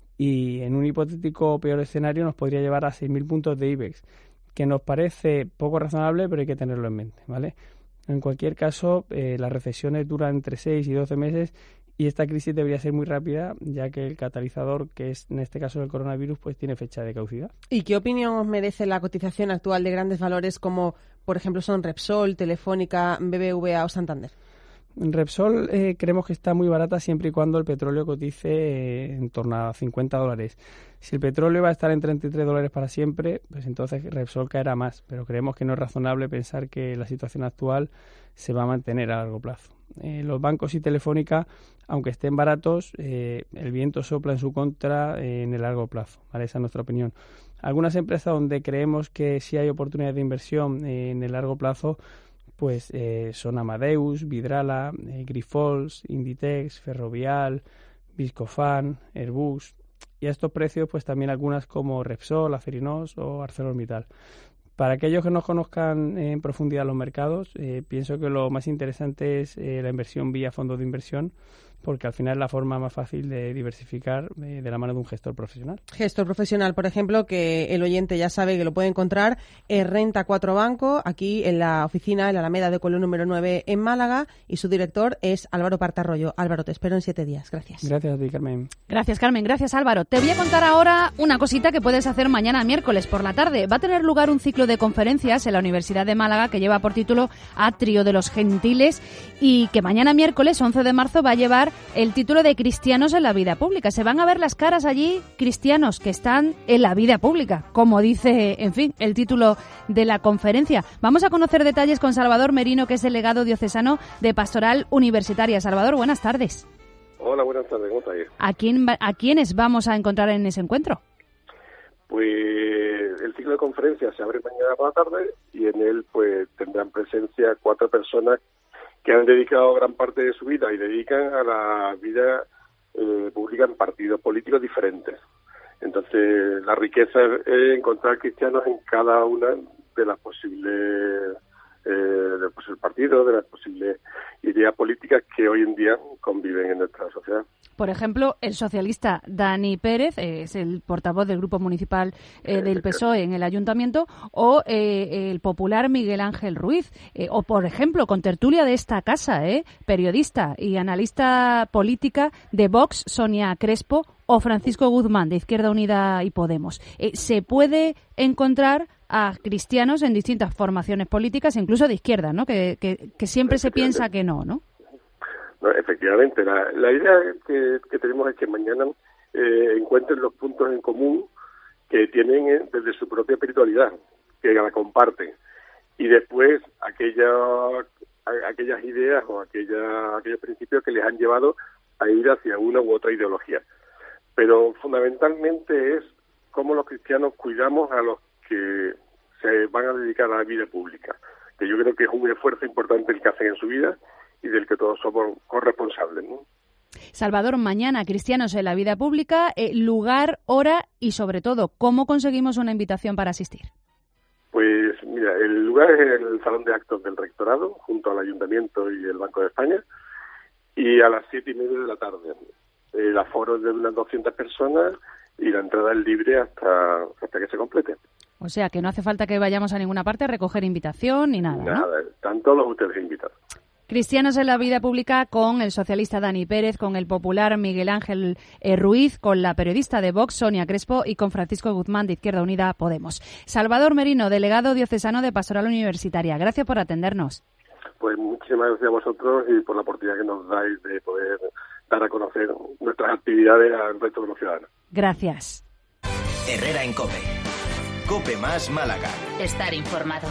y en un hipotético peor escenario nos podría llevar a seis mil puntos de IBEX, que nos parece poco razonable, pero hay que tenerlo en mente, ¿vale? En cualquier caso, eh, las recesiones duran entre seis y doce meses y esta crisis debería ser muy rápida, ya que el catalizador, que es en este caso el coronavirus, pues tiene fecha de caducidad. ¿Y qué opinión os merece la cotización actual de grandes valores como, por ejemplo, son Repsol, Telefónica, B B V A o Santander? Repsol eh, creemos que está muy barata siempre y cuando el petróleo cotice eh, en torno a cincuenta dólares. Si el petróleo va a estar en treinta y tres dólares para siempre, pues entonces Repsol caerá más, pero creemos que no es razonable pensar que la situación actual se va a mantener a largo plazo. Eh, los bancos y Telefónica, aunque estén baratos, eh, el viento sopla en su contra eh, en el largo plazo, ¿vale? Esa es nuestra opinión. Algunas empresas donde creemos que sí hay oportunidades de inversión eh, en el largo plazo, pues eh, son Amadeus, Vidrala, eh, Grifols, Inditex, Ferrovial, Viscofan, Airbus, y a estos precios pues también algunas como Repsol, Acerinox o ArcelorMittal. Para aquellos que no conozcan en profundidad los mercados, eh, pienso que lo más interesante es eh, la inversión vía fondos de inversión, porque al final es la forma más fácil de diversificar eh, de la mano de un gestor profesional. Gestor profesional, por ejemplo, que el oyente ya sabe que lo puede encontrar en Renta cuatro Banco, aquí en la oficina, en la Alameda de Colón número nueve en Málaga, y su director es Álvaro Partarroyo. Álvaro, te espero en siete días. Gracias. Gracias a ti, Carmen. Gracias, Carmen. Gracias, Álvaro. Te voy a contar ahora una cosita que puedes hacer mañana miércoles por la tarde. Va a tener lugar un ciclo de conferencias en la Universidad de Málaga que lleva por título Atrio de los Gentiles y que mañana miércoles, once de marzo, va a llevar el título de Cristianos en la vida pública. Se van a ver las caras allí cristianos que están en la vida pública, como dice, en fin, el título de la conferencia. Vamos a conocer detalles con Salvador Merino, que es delegado diocesano de Pastoral Universitaria. Salvador, buenas tardes. Hola, buenas tardes, ¿cómo estáis? ¿A quién, a quiénes vamos a encontrar en ese encuentro? Pues el ciclo de conferencias se abre mañana por la tarde y en él pues tendrán presencia cuatro personas que han dedicado gran parte de su vida y dedican a la vida eh, pública en partidos políticos diferentes. Entonces, la riqueza es encontrar cristianos en cada una de las posibles eh, de posibles partidos, de las posibles ideas políticas que hoy en día conviven en nuestra sociedad. Por ejemplo, el socialista Dani Pérez, eh, es el portavoz del Grupo Municipal eh, del P S O E en el Ayuntamiento, o eh, el popular Miguel Ángel Ruiz, eh, o por ejemplo, con tertulia de esta casa, eh, periodista y analista política de Vox, Sonia Crespo, o Francisco Guzmán, de Izquierda Unida y Podemos. Eh, se puede encontrar a cristianos en distintas formaciones políticas, incluso de izquierda, ¿no? Que, que, que siempre se piensa que no, ¿no? No, efectivamente, la, la idea que, que tenemos es que mañana eh, encuentren los puntos en común que tienen eh, desde su propia espiritualidad, que la comparten, y después aquella, a, aquellas ideas o aquella, aquellos principios que les han llevado a ir hacia una u otra ideología. Pero fundamentalmente es cómo los cristianos cuidamos a los que se van a dedicar a la vida pública, que yo creo que es un esfuerzo importante el que hacen en su vida y del que todos somos corresponsables, ¿no? Salvador, mañana Cristianos en la vida pública, eh, lugar, hora y sobre todo, ¿cómo conseguimos una invitación para asistir? Pues mira, el lugar es el Salón de Actos del Rectorado, junto al Ayuntamiento y el Banco de España, y a las siete y media de la tarde. El aforo es de unas doscientas personas y la entrada es libre hasta, hasta que se complete. O sea, que no hace falta que vayamos a ninguna parte a recoger invitación ni nada, Nada, ¿no? Están todos ustedes invitados. Cristianos en la vida pública con el socialista Dani Pérez, con el popular Miguel Ángel eh, Ruiz, con la periodista de Vox, Sonia Crespo, y con Francisco Guzmán, de Izquierda Unida Podemos. Salvador Merino, delegado diocesano de Pastoral Universitaria. Gracias por atendernos. Pues muchísimas gracias a vosotros y por la oportunidad que nos dais de poder dar a conocer nuestras actividades al resto de los ciudadanos. Gracias. Herrera en COPE. COPE más Málaga. Estar informado.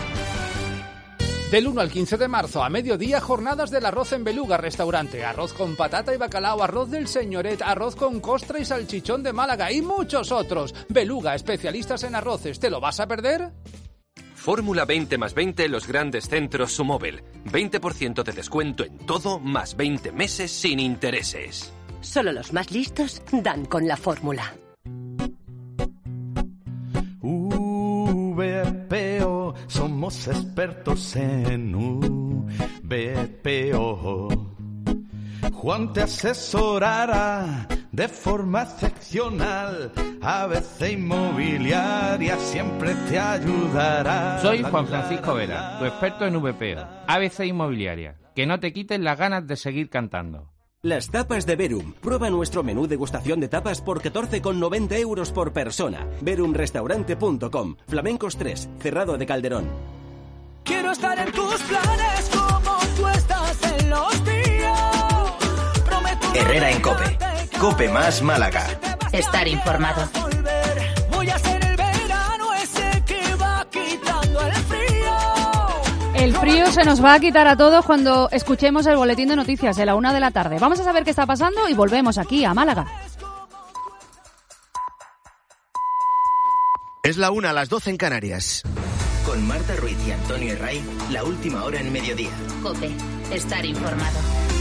Del uno al quince de marzo, a mediodía, jornadas del arroz en Beluga Restaurante. Arroz con patata y bacalao, arroz del Señoret, arroz con costra y salchichón de Málaga y muchos otros. Beluga, especialistas en arroces. ¿Te lo vas a perder? Fórmula veinte más veinte, los grandes centros Sumóvel. veinte por ciento de descuento en todo, más veinte meses sin intereses. Solo los más listos dan con la fórmula. V P O, somos expertos en V P O. Juan te asesorará de forma excepcional. A B C Inmobiliaria siempre te ayudará. Soy Juan Francisco Vera, tu experto en V P O. A B C Inmobiliaria, que no te quiten las ganas de seguir cantando. Las tapas de Verum. Prueba nuestro menú degustación de tapas por catorce con noventa euros por persona. verum restaurante punto com. Flamencos tres, Cerrado de Calderón. Quiero estar en tus planes como tú estás en los míos. Prometo Herrera en COPE. COPE más Málaga. Estar informado. Voy a hacer el verano ese que va quitando el frío. El frío se nos va a quitar a todos cuando escuchemos el boletín de noticias de la una de la tarde. Vamos a saber qué está pasando y volvemos aquí a Málaga. Es la una, a las doce en Canarias. Con Marta Ruiz y Antonio Herray, la última hora en mediodía. COPE. Estar informado.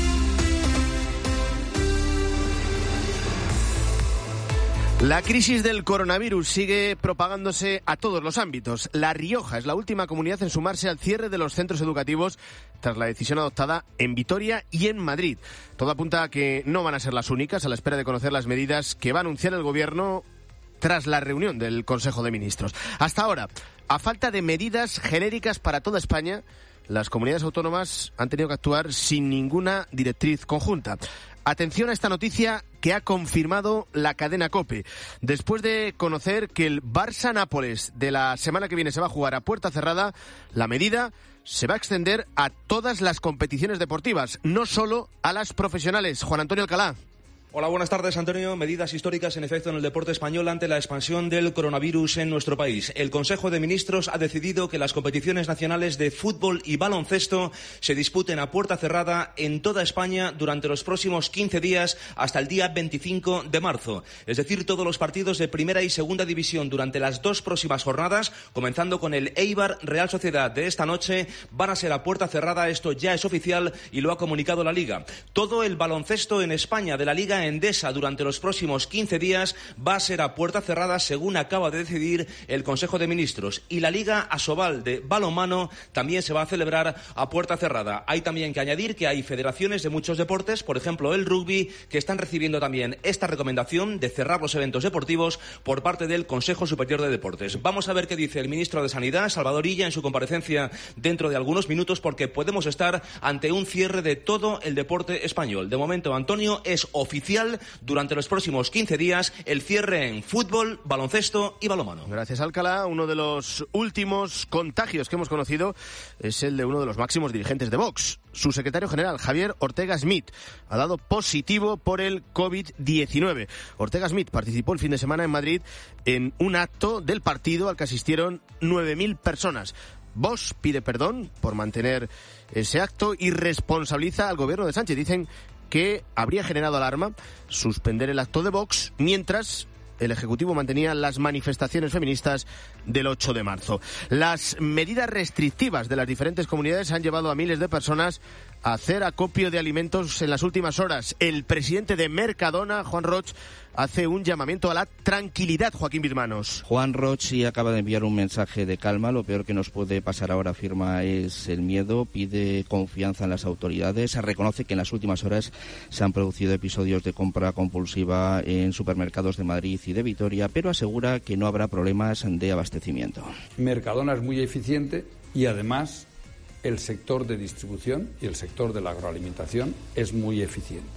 La crisis del coronavirus sigue propagándose a todos los ámbitos. La Rioja es la última comunidad en sumarse al cierre de los centros educativos tras la decisión adoptada en Vitoria y en Madrid. Todo apunta a que no van a ser las únicas, a la espera de conocer las medidas que va a anunciar el Gobierno tras la reunión del Consejo de Ministros. Hasta ahora, a falta de medidas genéricas para toda España, las comunidades autónomas han tenido que actuar sin ninguna directriz conjunta. Atención a esta noticia que ha confirmado la cadena COPE. Después de conocer que el Barça-Nápoles de la semana que viene se va a jugar a puerta cerrada, la medida se va a extender a todas las competiciones deportivas, no solo a las profesionales. Juan Antonio Alcalá. Hola, buenas tardes, Antonio. Medidas históricas en efecto en el deporte español ante la expansión del coronavirus en nuestro país. El Consejo de Ministros ha decidido que las competiciones nacionales de fútbol y baloncesto se disputen a puerta cerrada en toda España durante los próximos quince días hasta el día veinticinco de marzo. Es decir, todos los partidos de primera y segunda división durante las dos próximas jornadas, comenzando con el Eibar Real Sociedad de esta noche, van a ser a puerta cerrada. Esto ya es oficial y lo ha comunicado la Liga. Todo el baloncesto en España de la Liga Endesa durante los próximos quince días va a ser a puerta cerrada, según acaba de decidir el Consejo de Ministros. Y la Liga Asobal de balonmano también se va a celebrar a puerta cerrada. Hay también que añadir que hay federaciones de muchos deportes, por ejemplo el rugby, que están recibiendo también esta recomendación de cerrar los eventos deportivos por parte del Consejo Superior de Deportes. Vamos a ver qué dice el ministro de Sanidad, Salvador Illa, en su comparecencia dentro de algunos minutos, porque podemos estar ante un cierre de todo el deporte español. De momento, Antonio, es oficial durante los próximos quince días el cierre en fútbol, baloncesto y balonmano. Gracias, Alcalá. Uno de los últimos contagios que hemos conocido es el de uno de los máximos dirigentes de Vox. Su secretario general, Javier Ortega Smith, ha dado positivo por el covid diecinueve. Ortega Smith participó el fin de semana en Madrid en un acto del partido al que asistieron nueve mil personas. Vox pide perdón por mantener ese acto y responsabiliza al gobierno de Sánchez. Dicen que habría generado alarma suspender el acto de Vox mientras el Ejecutivo mantenía las manifestaciones feministas del ocho de marzo. Las medidas restrictivas de las diferentes comunidades han llevado a miles de personas a hacer acopio de alimentos en las últimas horas. El presidente de Mercadona, Juan Roig, hace un llamamiento a la tranquilidad. Joaquín Birmanos. Juan Roig sí acaba de enviar un mensaje de calma. Lo peor que nos puede pasar ahora, afirma, es el miedo. Pide confianza en las autoridades. Reconoce que en las últimas horas se han producido episodios de compra compulsiva en supermercados de Madrid y de Vitoria, pero asegura que no habrá problemas de abastecimiento. Mercadona es muy eficiente y además el sector de distribución y el sector de la agroalimentación es muy eficiente.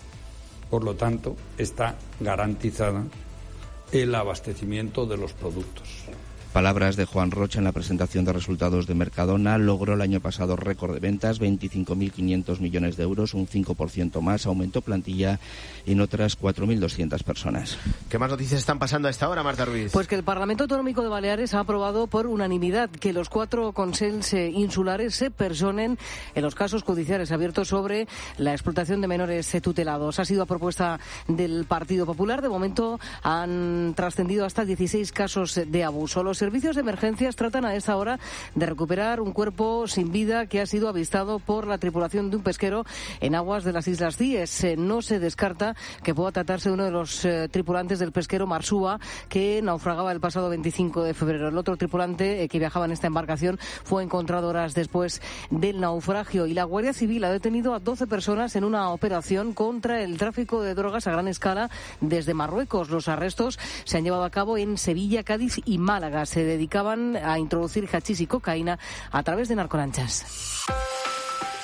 Por lo tanto, está garantizada el abastecimiento de los productos. Palabras de Juan Roig en la presentación de resultados de Mercadona. Logró el año pasado récord de ventas, veinticinco mil quinientos millones de euros, un cinco por ciento más. Aumentó plantilla en otras cuatro mil doscientas personas. ¿Qué más noticias están pasando a esta hora, Marta Ruiz? Pues que el Parlamento Autonómico de Baleares ha aprobado por unanimidad que los cuatro consells insulares se personen en los casos judiciales abiertos sobre la explotación de menores tutelados. Ha sido a propuesta del Partido Popular. De momento han trascendido hasta dieciséis casos de abuso. Los servicios de emergencias tratan a esta hora de recuperar un cuerpo sin vida que ha sido avistado por la tripulación de un pesquero en aguas de las Islas Cíes. No se descarta que pueda tratarse de uno de los eh, tripulantes del pesquero Marsúa, que naufragaba el pasado veinticinco de febrero. El otro tripulante eh, que viajaba en esta embarcación fue encontrado horas después del naufragio, y la Guardia Civil ha detenido a doce personas en una operación contra el tráfico de drogas a gran escala desde Marruecos. Los arrestos se han llevado a cabo en Sevilla, Cádiz y Málaga. Se dedicaban a introducir hachís y cocaína a través de narcolanchas.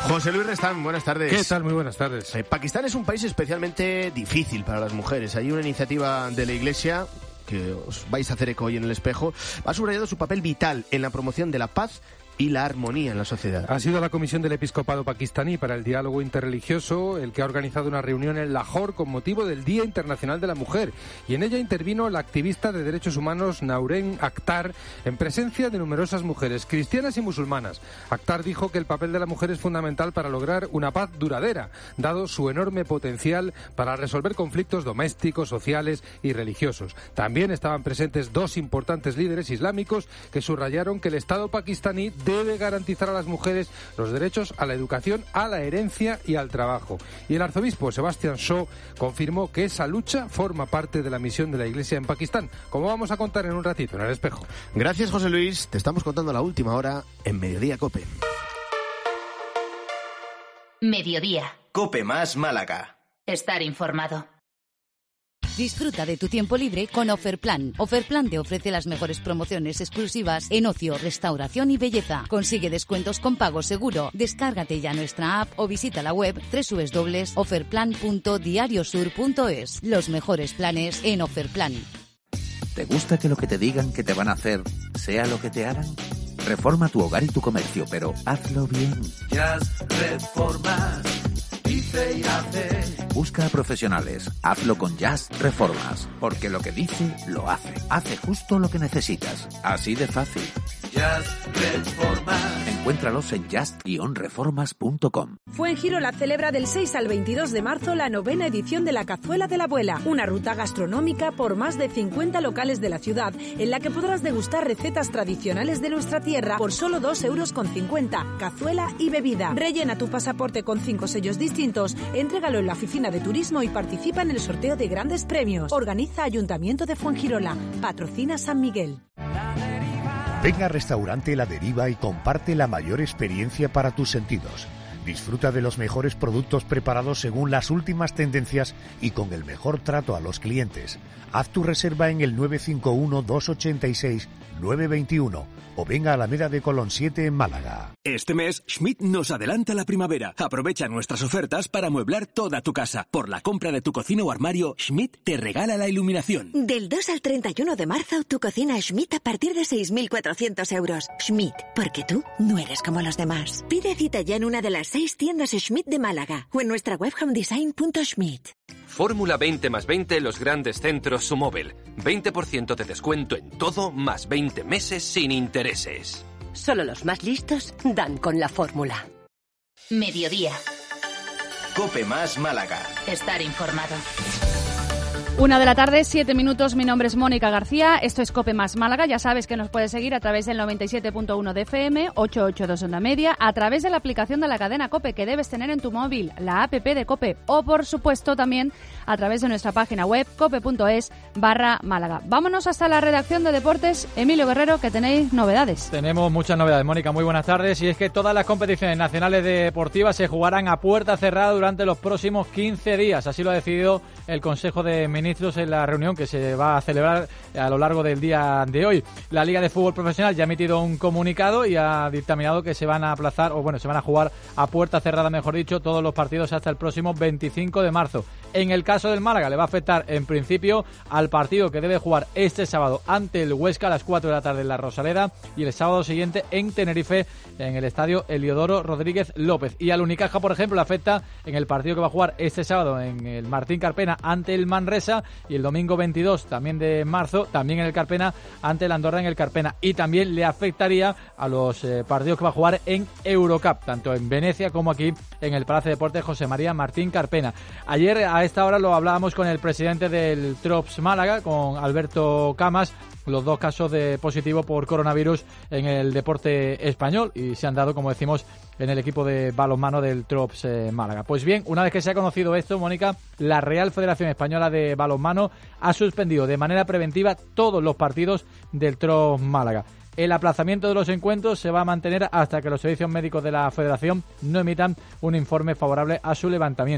José Luis Restán, buenas tardes. ¿Qué tal? Muy buenas tardes. Eh, Pakistán es un país especialmente difícil para las mujeres. Hay una iniciativa de la Iglesia que os vais a hacer eco hoy en el espejo. Ha subrayado su papel vital en la promoción de la paz y la armonía en la sociedad. Ha sido la Comisión del Episcopado Pakistaní para el Diálogo Interreligioso el que ha organizado una reunión en Lahore con motivo del Día Internacional de la Mujer, y en ella intervino la activista de derechos humanos Nauren Akhtar en presencia de numerosas mujeres cristianas y musulmanas. Akhtar dijo que el papel de la mujer es fundamental para lograr una paz duradera, dado su enorme potencial para resolver conflictos domésticos, sociales y religiosos. También estaban presentes dos importantes líderes islámicos que subrayaron que el Estado pakistaní debe garantizar a las mujeres los derechos a la educación, a la herencia y al trabajo. Y el arzobispo Sebastian Shaw confirmó que esa lucha forma parte de la misión de la Iglesia en Pakistán, como vamos a contar en un ratito en el espejo. Gracias, José Luis. Te estamos contando la última hora en Mediodía COPE. Mediodía. COPE más Málaga. Estar informado. Disfruta de tu tiempo libre con Offerplan. Offerplan te ofrece las mejores promociones exclusivas en ocio, restauración y belleza. Consigue descuentos con pago seguro. Descárgate ya nuestra app o visita la web doble u doble u doble u punto offerplan punto diariosur punto es. Los mejores planes en Offerplan. ¿Te gusta que lo que te digan que te van a hacer sea lo que te hagan? Reforma tu hogar y tu comercio, pero hazlo bien. Just Reformas. Dice y hace. Busca a profesionales. Hazlo con Just Reformas. Porque lo que dice, lo hace. Hace justo lo que necesitas. Así de fácil. Just Reformas. Encuéntralos en just guion reformas punto com. Fuengirola celebra del seis al veintidós de marzo la novena edición de la Cazuela de la Abuela, una ruta gastronómica por más de cincuenta locales de la ciudad, en la que podrás degustar recetas tradicionales de nuestra tierra por solo dos euros con cincuenta, cazuela y bebida. Rellena tu pasaporte con cinco sellos distintos, entrégalo en la oficina de turismo y participa en el sorteo de grandes premios. Organiza Ayuntamiento de Fuengirola. Patrocina San Miguel. Ven a Restaurante La Deriva y comparte la mayor experiencia para tus sentidos. Disfruta de los mejores productos preparados según las últimas tendencias y con el mejor trato a los clientes. Haz tu reserva en el nueve cinco uno, dos ocho seis, nueve dos uno o venga a Alameda de Colón siete en Málaga. Este mes, Schmidt nos adelanta la primavera. Aprovecha nuestras ofertas para amueblar toda tu casa. Por la compra de tu cocina o armario, Schmidt te regala la iluminación. Del dos al treinta y uno de marzo, tu cocina Schmidt a partir de seis mil cuatrocientos euros. Schmidt, porque tú no eres como los demás. Pide cita ya en una de las seis tiendas Schmidt de Málaga o en nuestra web homedesign punto schmidt. Fórmula veinte más veinte en los grandes centros Sumóvel. veinte por ciento de descuento en todo, más veinte meses sin intereses. Solo los más listos dan con la fórmula. Mediodía. COPE más Málaga. Estar informado. Una de la tarde, siete minutos. Mi nombre es Mónica García. Esto es COPE más Málaga. Ya sabes que nos puedes seguir a través del noventa y siete punto uno de F M, ochocientos ochenta y dos Onda Media, a través de la aplicación de la cadena COPE que debes tener en tu móvil, la app de COPE, o por supuesto también a través de nuestra página web cope.es barra Málaga. Vámonos hasta la redacción de deportes. Emilio Guerrero, que tenéis novedades. Tenemos muchas novedades, Mónica. Muy buenas tardes. Y es que todas las competiciones nacionales deportivas se jugarán a puerta cerrada durante los próximos quince días. Así lo ha decidido el Consejo de Ministros en la reunión que se va a celebrar a lo largo del día de hoy. La Liga de Fútbol Profesional ya ha emitido un comunicado y ha dictaminado que se van a aplazar, o bueno, se van a jugar a puerta cerrada, mejor dicho, todos los partidos hasta el próximo veinticinco de marzo. En el caso del Málaga le va a afectar en principio al partido que debe jugar este sábado ante el Huesca a las cuatro de la tarde en la Rosaleda y el sábado siguiente en Tenerife en el estadio Heliodoro Rodríguez López. Y al Unicaja, por ejemplo, le afecta en el partido que va a jugar este sábado en el Martín Carpena ante el Manresa y el domingo veintidós también de marzo también en el Carpena ante el Andorra en el Carpena. Y también le afectaría a los eh, partidos que va a jugar en Eurocup, tanto en Venecia como aquí en el Palacio de Deportes José María Martín Carpena. Ayer a esta hora lo hablábamos con el presidente del Trops Málaga, con Alberto Camas, los dos casos de positivo por coronavirus en el deporte español y se han dado, como decimos, en el equipo de balonmano del Trops eh, Málaga. Pues bien, una vez que se ha conocido esto, Mónica, la Real Federación Española de Balonmano ha suspendido de manera preventiva todos los partidos del Trops Málaga. El aplazamiento de los encuentros se va a mantener hasta que los servicios médicos de la Federación no emitan un informe favorable a su levantamiento.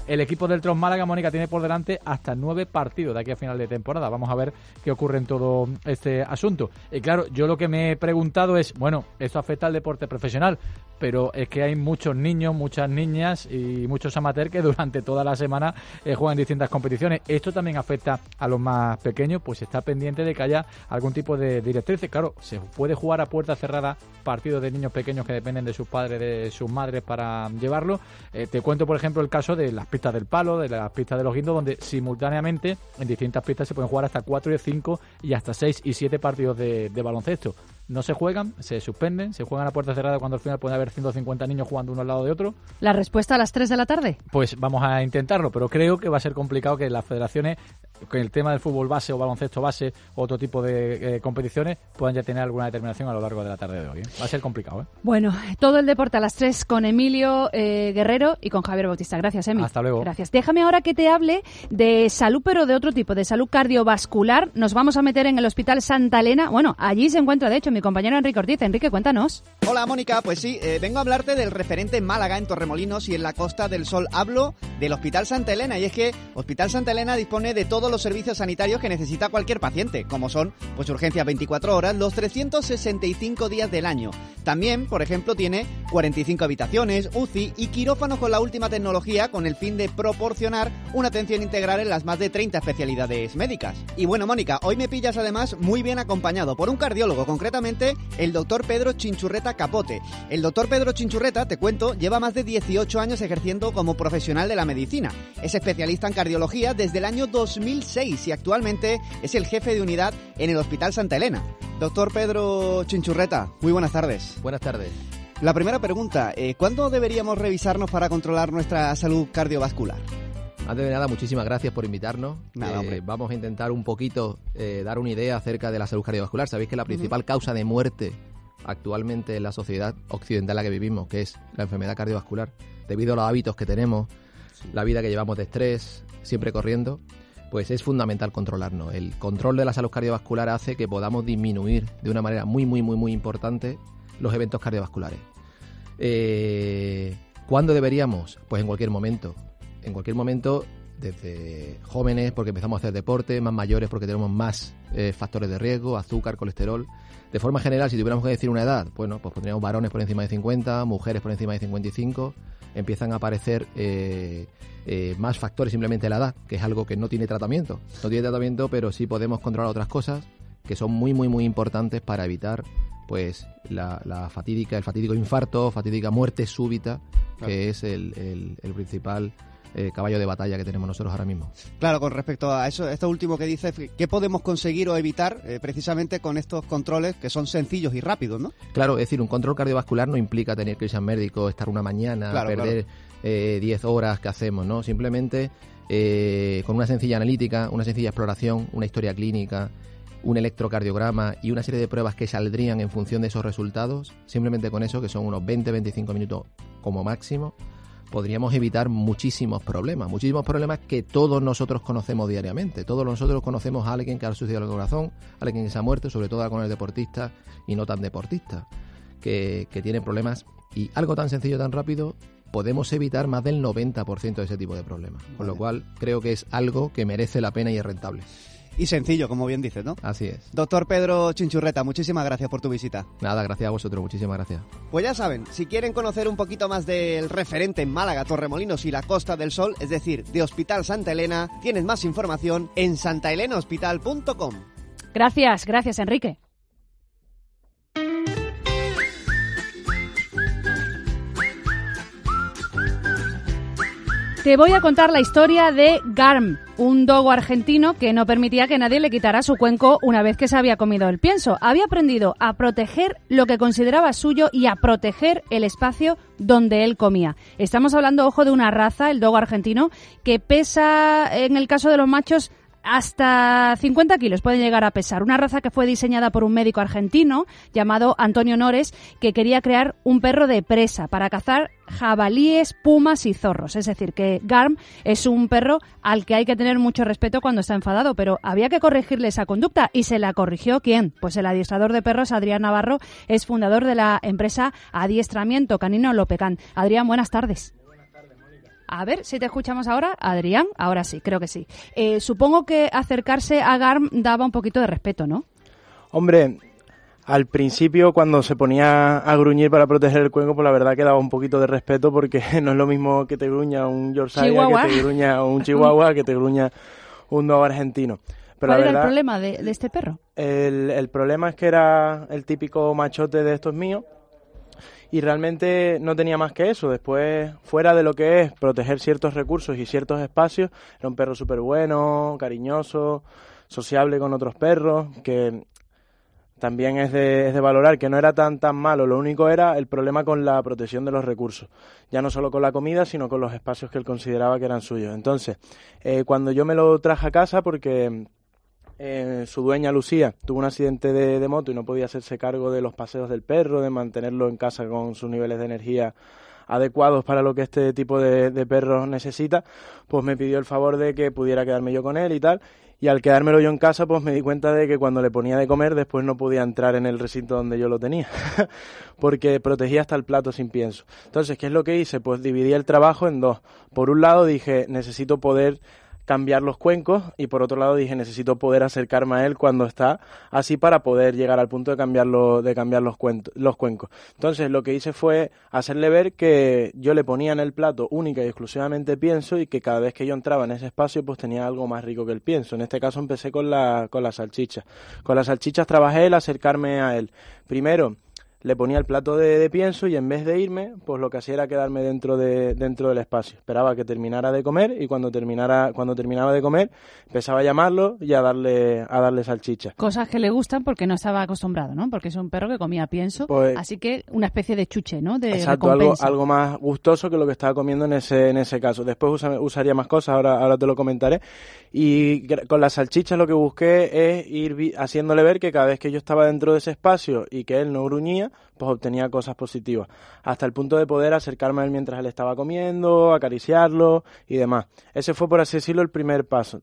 El equipo del Tros Málaga, Mónica, tiene por delante hasta nueve partidos de aquí a final de temporada. Vamos a ver qué ocurre en todo este asunto. Y claro, yo lo que me he preguntado es, bueno, esto afecta al deporte profesional, pero es que hay muchos niños, muchas niñas y muchos amateurs que durante toda la semana eh, juegan en distintas competiciones. Esto también afecta a los más pequeños, pues está pendiente de que haya algún tipo de directrices. Claro, se puede jugar a puerta cerrada partidos de niños pequeños que dependen de sus padres, de sus madres para llevarlo. Eh, te cuento, por ejemplo, el caso de las pistas del palo, de las pistas de los guindos, donde simultáneamente en distintas pistas se pueden jugar hasta cuatro y cinco y hasta seis y siete partidos de, de baloncesto. No se juegan, se suspenden, se juegan a puerta cerrada cuando al final puede haber ciento cincuenta niños jugando uno al lado de otro. ¿La respuesta a las tres de la tarde? Pues vamos a intentarlo, pero creo que va a ser complicado que las federaciones, con el tema del fútbol base o baloncesto base o otro tipo de eh, competiciones, puedan ya tener alguna determinación a lo largo de la tarde de hoy, ¿eh? Va a ser complicado, ¿eh? Bueno, todo el deporte a las tres con Emilio eh, Guerrero y con Javier Bautista. Gracias, Emi. Hasta luego. Gracias. Déjame ahora que te hable de salud, pero de otro tipo, de salud cardiovascular. Nos vamos a meter en el Hospital Santa Elena. Bueno, allí se encuentra, de hecho, mi compañero Enrique Ortiz. Enrique, cuéntanos. Hola, Mónica. Pues sí, eh, vengo a hablarte del referente en Málaga, en Torremolinos y en la Costa del Sol. Hablo del Hospital Santa Elena, y es que Hospital Santa Elena dispone de todos los servicios sanitarios que necesita cualquier paciente, como son pues urgencias veinticuatro horas, los trescientos sesenta y cinco días del año. También, por ejemplo, tiene cuarenta y cinco habitaciones, U C I y quirófanos con la última tecnología, con el fin de proporcionar una atención integral en las más de treinta especialidades médicas. Y bueno, Mónica, hoy me pillas además muy bien acompañado por un cardiólogo, concretamente el doctor Pedro Chinchurreta Capote. El doctor Pedro Chinchurreta, te cuento, lleva más de dieciocho años ejerciendo como profesional de la medicina. Es especialista en cardiología desde el año dos mil seis y actualmente es el jefe de unidad en el Hospital Santa Elena. Doctor Pedro Chinchurreta, muy buenas tardes. Buenas tardes. La primera pregunta, eh, ¿cuándo deberíamos revisarnos para controlar nuestra salud cardiovascular? Antes de nada, muchísimas gracias por invitarnos. Nada, eh, vamos a intentar un poquito eh, dar una idea acerca de la salud cardiovascular. Sabéis que la principal uh-huh. causa de muerte actualmente en la sociedad occidental en la que vivimos, que es la enfermedad cardiovascular, debido a los hábitos que tenemos, sí. la vida que llevamos de estrés, siempre corriendo, pues es fundamental controlarnos. El control de la salud cardiovascular hace que podamos disminuir de una manera muy, muy, muy, muy importante los eventos cardiovasculares. Eh, ¿Cuándo deberíamos? Pues en cualquier momento. En cualquier momento, desde jóvenes porque empezamos a hacer deporte, más mayores porque tenemos más eh, factores de riesgo, azúcar, colesterol. De forma general, si tuviéramos que decir una edad, bueno, pues pondríamos varones por encima de cincuenta, mujeres por encima de cincuenta y cinco, empiezan a aparecer eh, eh, más factores simplemente de la edad, que es algo que no tiene tratamiento. No tiene tratamiento, pero sí podemos controlar otras cosas que son muy, muy, muy importantes para evitar pues la, la fatídica, el fatídico infarto, fatídica muerte súbita, claro. que es el, el, el principal eh, caballo de batalla que tenemos nosotros ahora mismo. Claro, con respecto a eso, esto último que dices, ¿qué podemos conseguir o evitar eh, precisamente con estos controles que son sencillos y rápidos, ¿no? Claro, es decir, un control cardiovascular no implica tener que irse al médico, estar una mañana, claro, perder claro. eh, diez horas que hacemos, ¿no? Simplemente eh, con una sencilla analítica, una sencilla exploración, una historia clínica, un electrocardiograma y una serie de pruebas que saldrían en función de esos resultados, simplemente con eso, que son unos veinte a veinticinco minutos como máximo, podríamos evitar muchísimos problemas, muchísimos problemas que todos nosotros conocemos diariamente. Todos nosotros conocemos a alguien que ha sucedido el corazón, a alguien que se ha muerto, sobre todo con el deportista y no tan deportista, que, que tiene problemas. Y algo tan sencillo, tan rápido, podemos evitar más del noventa por ciento de ese tipo de problemas. Con lo cual, creo que es algo que merece la pena y es rentable. Y sencillo, como bien dices, ¿no? Así es. Doctor Pedro Chinchurreta, muchísimas gracias por tu visita. Nada, gracias a vosotros, muchísimas gracias. Pues ya saben, si quieren conocer un poquito más del referente en Málaga, Torremolinos y la Costa del Sol, es decir, de Hospital Santa Elena, tienes más información en santa elena hospital punto com. Gracias, gracias, Enrique. Te voy a contar la historia de Garm, un dogo argentino que no permitía que nadie le quitara su cuenco una vez que se había comido el pienso. Había aprendido a proteger lo que consideraba suyo y a proteger el espacio donde él comía. Estamos hablando, ojo, de una raza, el dogo argentino, que pesa, en el caso de los machos, hasta cincuenta kilos pueden llegar a pesar. Una raza que fue diseñada por un médico argentino llamado Antonio Nores, que quería crear un perro de presa para cazar jabalíes, pumas y zorros. Es decir, que Garm es un perro al que hay que tener mucho respeto cuando está enfadado, pero había que corregirle esa conducta. ¿Y se la corrigió quién? Pues el adiestrador de perros, Adrián Navarro, es fundador de la empresa Adiestramiento Canino Lopecan. Adrián, buenas tardes. A ver si te escuchamos ahora, Adrián. Ahora sí, creo que sí. Eh, supongo que acercarse a Garm daba un poquito de respeto, ¿no? Hombre, al principio cuando se ponía a gruñir para proteger el cuenco, pues la verdad que daba un poquito de respeto, porque no es lo mismo que te gruña un Yorkshire, que te gruña un Chihuahua, que te gruña un Dogo argentino. Pero ¿Cuál la era verdad, el problema de, de este perro? El, el problema es que era el típico machote de estos míos, y realmente no tenía más que eso. Después, fuera de lo que es proteger ciertos recursos y ciertos espacios, era un perro súper bueno, cariñoso, sociable con otros perros, que también es de, es de valorar, que no era tan tan malo. Lo único era el problema con la protección de los recursos, ya no solo con la comida, sino con los espacios que él consideraba que eran suyos. Entonces, eh, cuando yo me lo traje a casa, porque Eh, su dueña Lucía tuvo un accidente de, de moto y no podía hacerse cargo de los paseos del perro, de mantenerlo en casa con sus niveles de energía adecuados para lo que este tipo de, de perros necesita, pues me pidió el favor de que pudiera quedarme yo con él y tal, y al quedármelo yo en casa, pues me di cuenta de que cuando le ponía de comer después no podía entrar en el recinto donde yo lo tenía porque protegía hasta el plato sin pienso. Entonces, ¿qué es lo que hice? Pues dividí el trabajo en dos. Por un lado dije, necesito poder cambiar los cuencos, y por otro lado dije, necesito poder acercarme a él cuando está así para poder llegar al punto de cambiarlo, de cambiar los, cuentos, los cuencos. Entonces lo que hice fue hacerle ver que yo le ponía en el plato única y exclusivamente pienso, y que cada vez que yo entraba en ese espacio pues tenía algo más rico que el pienso. En este caso empecé con la, con las salchichas. Con las salchichas trabajé el acercarme a él. Primero le ponía el plato de, de pienso, y en vez de irme, pues lo que hacía era quedarme dentro de dentro del espacio. Esperaba que terminara de comer, y cuando terminara cuando terminaba de comer empezaba a llamarlo y a darle a darle salchicha. Cosas que le gustan porque no estaba acostumbrado, ¿no? Porque es un perro que comía pienso, pues, así que una especie de chuche, ¿no? De exacto, algo, algo más gustoso que lo que estaba comiendo en ese en ese caso. Después usa, usaría más cosas, ahora ahora te lo comentaré. Y con las salchichas lo que busqué es ir vi, haciéndole ver que cada vez que yo estaba dentro de ese espacio y que él no gruñía, pues obtenía cosas positivas, hasta el punto de poder acercarme a él mientras él estaba comiendo, acariciarlo y demás. Ese fue, por así decirlo, el primer paso.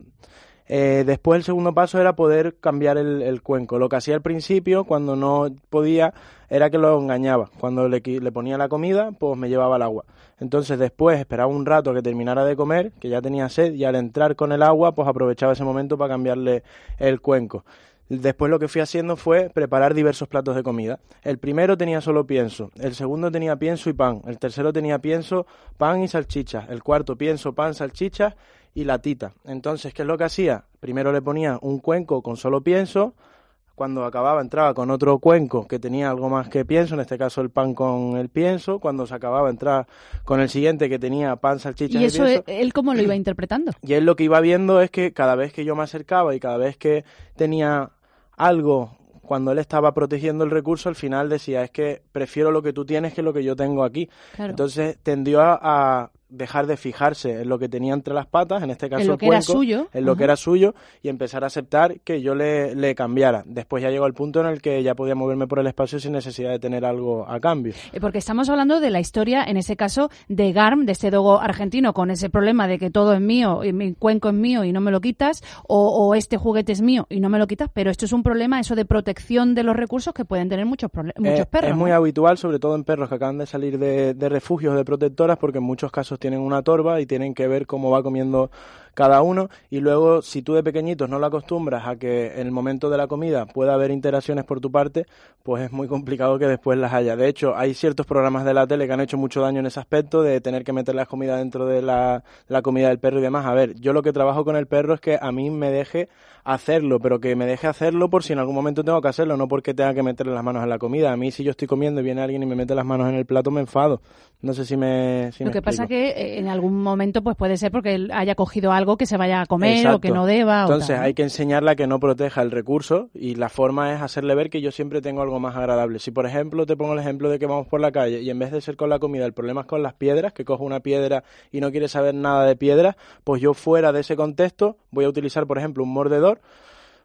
Eh, después el segundo paso era poder cambiar el, el cuenco. Lo que hacía al principio, cuando no podía, era que lo engañaba. Cuando le, le ponía la comida, pues me llevaba el agua. Entonces después esperaba un rato a que terminara de comer, que ya tenía sed, y al entrar con el agua, pues aprovechaba ese momento para cambiarle el cuenco. Después lo que fui haciendo fue preparar diversos platos de comida. El primero tenía solo pienso, el segundo tenía pienso y pan, el tercero tenía pienso, pan y salchichas, el cuarto pienso, pan, salchichas y latita. Entonces, ¿qué es lo que hacía? Primero le ponía un cuenco con solo pienso, cuando acababa entraba con otro cuenco que tenía algo más que pienso, en este caso el pan con el pienso, cuando se acababa entraba con el siguiente que tenía pan, salchichas y, ¿Y eso pienso. él cómo lo iba interpretando? Y él lo que iba viendo es que cada vez que yo me acercaba y cada vez que tenía algo, cuando él estaba protegiendo el recurso, al final decía, es que prefiero lo que tú tienes que lo que yo tengo aquí. Claro. Entonces tendió a, a dejar de fijarse en lo que tenía entre las patas, en este caso en lo el que cuenco, era suyo, en lo ajá, que era suyo, y empezar a aceptar que yo le, le cambiara. Después ya llegó el punto en el que ya podía moverme por el espacio sin necesidad de tener algo a cambio. Porque estamos hablando de la historia, en ese caso, de Garm, de este dogo argentino, con ese problema de que todo es mío, y mi cuenco es mío y no me lo quitas, o, o este juguete es mío y no me lo quitas, pero esto es un problema, eso de protección de los recursos que pueden tener muchos, muchos eh, perros. Es muy ¿no? habitual, sobre todo en perros que acaban de salir de, de refugios de protectoras, porque en muchos casos tienen una torba y tienen que ver cómo va comiendo cada uno, y luego si tú de pequeñitos no lo acostumbras a que en el momento de la comida pueda haber interacciones por tu parte, pues es muy complicado que después las haya. De hecho, hay ciertos programas de la tele que han hecho mucho daño en ese aspecto, de tener que meter las comidas dentro de la, la comida del perro y demás. A ver, yo lo que trabajo con el perro es que a mí me deje hacerlo, pero que me deje hacerlo por si en algún momento tengo que hacerlo, no porque tenga que meterle las manos en la comida. A mí, si yo estoy comiendo y viene alguien y me mete las manos en el plato, me enfado. No sé si me si Lo me que explico. pasa que eh, en algún momento pues puede ser porque él haya cogido algo que se vaya a comer. Exacto. O que no deba. Entonces o tal, ¿no? hay que enseñarle a que no proteja el recurso, y la forma es hacerle ver que yo siempre tengo algo más agradable. Si por ejemplo te pongo el ejemplo de que vamos por la calle y en vez de ser con la comida el problema es con las piedras, que cojo una piedra y no quiere saber nada de piedras, pues yo fuera de ese contexto voy a utilizar por ejemplo un mordedor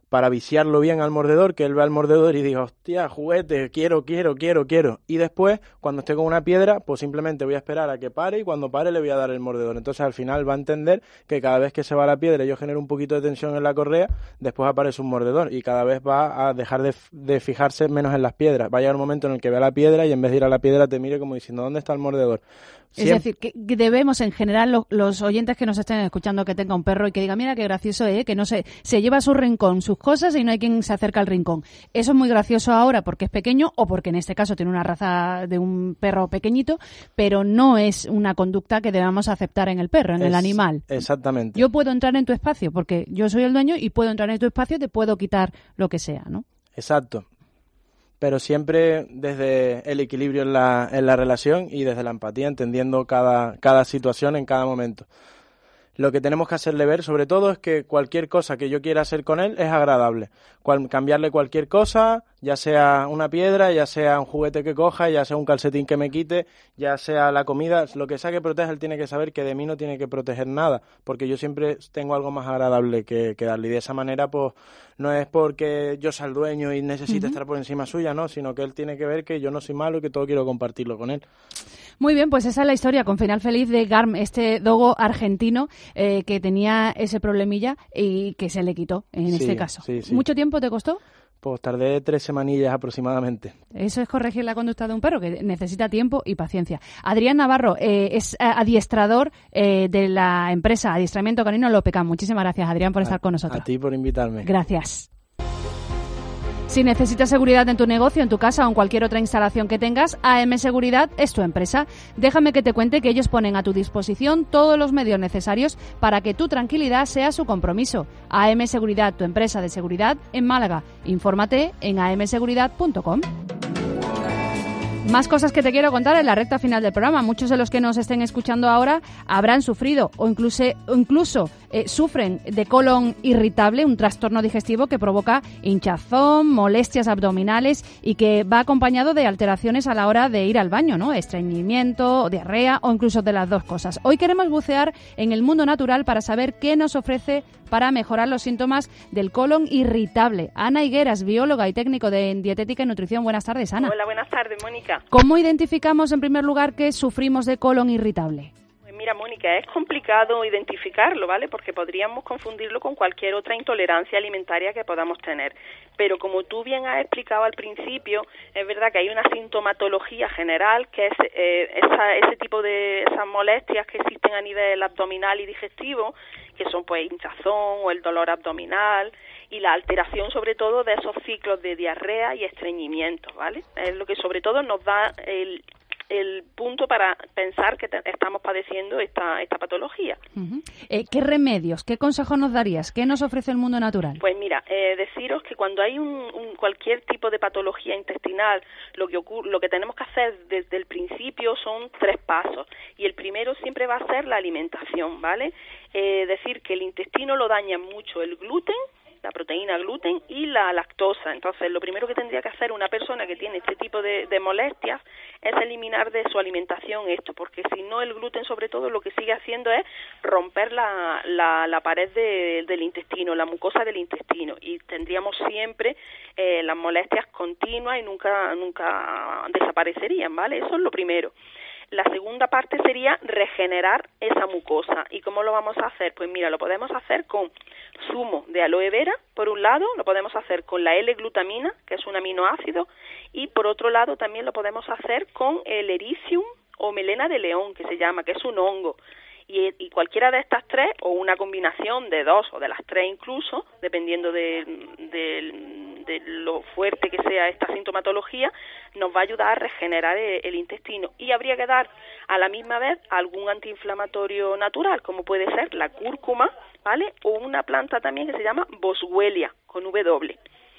para viciarlo bien al mordedor, que él vea al mordedor y diga, hostia, juguete, quiero, quiero, quiero, quiero. Y después, cuando esté con una piedra, pues simplemente voy a esperar a que pare y cuando pare le voy a dar el mordedor. Entonces al final va a entender que cada vez que se va la piedra y yo genero un poquito de tensión en la correa, después aparece un mordedor y cada vez va a dejar de, de fijarse menos en las piedras. Va a llegar un momento en el que vea la piedra y en vez de ir a la piedra te mire como diciendo, ¿dónde está el mordedor? Siempre. Es decir, que debemos en general los, los oyentes que nos estén escuchando que tenga un perro y que diga, mira qué gracioso es, ¿eh? Que no se, se lleva a su rincón sus cosas y no hay quien se acerca al rincón. Eso es muy gracioso ahora porque es pequeño o porque en este caso tiene una raza de un perro pequeñito, pero no es una conducta que debamos aceptar en el perro, en es, el animal. Exactamente. Yo puedo entrar en tu espacio porque yo soy el dueño y puedo entrar en tu espacio y te puedo quitar lo que sea, ¿no? Exacto. Pero siempre desde el equilibrio en la, en la relación y desde la empatía, entendiendo cada, cada situación en cada momento. Lo que tenemos que hacerle ver, sobre todo, es que cualquier cosa que yo quiera hacer con él es agradable. Cual, cambiarle cualquier cosa, ya sea una piedra, ya sea un juguete que coja, ya sea un calcetín que me quite, ya sea la comida, lo que sea que proteja, él tiene que saber que de mí no tiene que proteger nada, porque yo siempre tengo algo más agradable que, que darle. Y de esa manera, pues, no es porque yo sea el dueño y necesite uh-huh. estar por encima suya, no, sino que él tiene que ver que yo no soy malo y que todo quiero compartirlo con él. Muy bien, pues esa es la historia con final feliz de Garm, este dogo argentino eh, que tenía ese problemilla y que se le quitó en sí, este caso. Sí, sí. ¿Mucho tiempo te costó? Pues tardé tres semanillas aproximadamente. Eso es corregir la conducta de un perro, que necesita tiempo y paciencia. Adrián Navarro eh, es adiestrador eh, de la empresa Adiestramiento Canino Lopecam. Muchísimas gracias, Adrián, por a, estar con nosotros. A ti por invitarme. Gracias. Si necesitas seguridad en tu negocio, en tu casa o en cualquier otra instalación que tengas, A M Seguridad es tu empresa. Déjame que te cuente que ellos ponen a tu disposición todos los medios necesarios para que tu tranquilidad sea su compromiso. A M Seguridad, tu empresa de seguridad en Málaga. Infórmate en a m seguridad punto com. Más cosas que te quiero contar en la recta final del programa. Muchos de los que nos estén escuchando ahora habrán sufrido o incluso, o incluso eh, sufren de colon irritable, un trastorno digestivo que provoca hinchazón, molestias abdominales y que va acompañado de alteraciones a la hora de ir al baño, ¿no? Estreñimiento, diarrea o incluso de las dos cosas. Hoy queremos bucear en el mundo natural para saber qué nos ofrece para mejorar los síntomas del colon irritable. Ana Higueras, bióloga y técnico de dietética y nutrición. Buenas tardes, Ana. Hola, buenas tardes, Mónica. ¿Cómo identificamos, en primer lugar, que sufrimos de colon irritable? Pues mira, Mónica, es complicado identificarlo, ¿vale? Porque podríamos confundirlo con cualquier otra intolerancia alimentaria que podamos tener. Pero como tú bien has explicado al principio, es verdad que hay una sintomatología general, que es eh, esa, ese tipo de esas molestias que existen a nivel abdominal y digestivo, que son pues hinchazón o el dolor abdominal y la alteración sobre todo de esos ciclos de diarrea y estreñimiento, ¿vale? Es lo que sobre todo nos da el, el punto para pensar que te, estamos padeciendo esta, esta patología. Uh-huh. Eh, ¿Qué remedios, qué consejos nos darías? ¿Qué nos ofrece el mundo natural? Pues mira, eh, deciros que cuando hay un, un cualquier tipo de patología intestinal, lo que ocurre, lo que tenemos que hacer desde el principio son tres pasos. Y el primero siempre va a ser la alimentación, ¿vale? Eh, decir que el intestino lo daña mucho el gluten, la proteína gluten y la lactosa. Entonces, lo primero que tendría que hacer una persona que tiene este tipo de, de molestias es eliminar de su alimentación esto, porque si no, el gluten sobre todo lo que sigue haciendo es romper la, la, la pared de, del intestino, la mucosa del intestino, y tendríamos siempre eh, las molestias continuas y nunca, nunca desaparecerían, ¿vale? Eso es lo primero. La segunda parte sería regenerar esa mucosa. ¿Y cómo lo vamos a hacer? Pues mira, lo podemos hacer con zumo de aloe vera, por un lado, lo podemos hacer con la L-glutamina, que es un aminoácido, y por otro lado también lo podemos hacer con el Ericium o melena de león, que se llama, que es un hongo. Y, y cualquiera de estas tres, o una combinación de dos o de las tres incluso, dependiendo de, de, de lo fuerte que sea esta sintomatología, nos va a ayudar a regenerar el, el intestino. Y habría que dar a la misma vez algún antiinflamatorio natural, como puede ser la cúrcuma, ¿vale? O una planta también que se llama Boswellia, con W.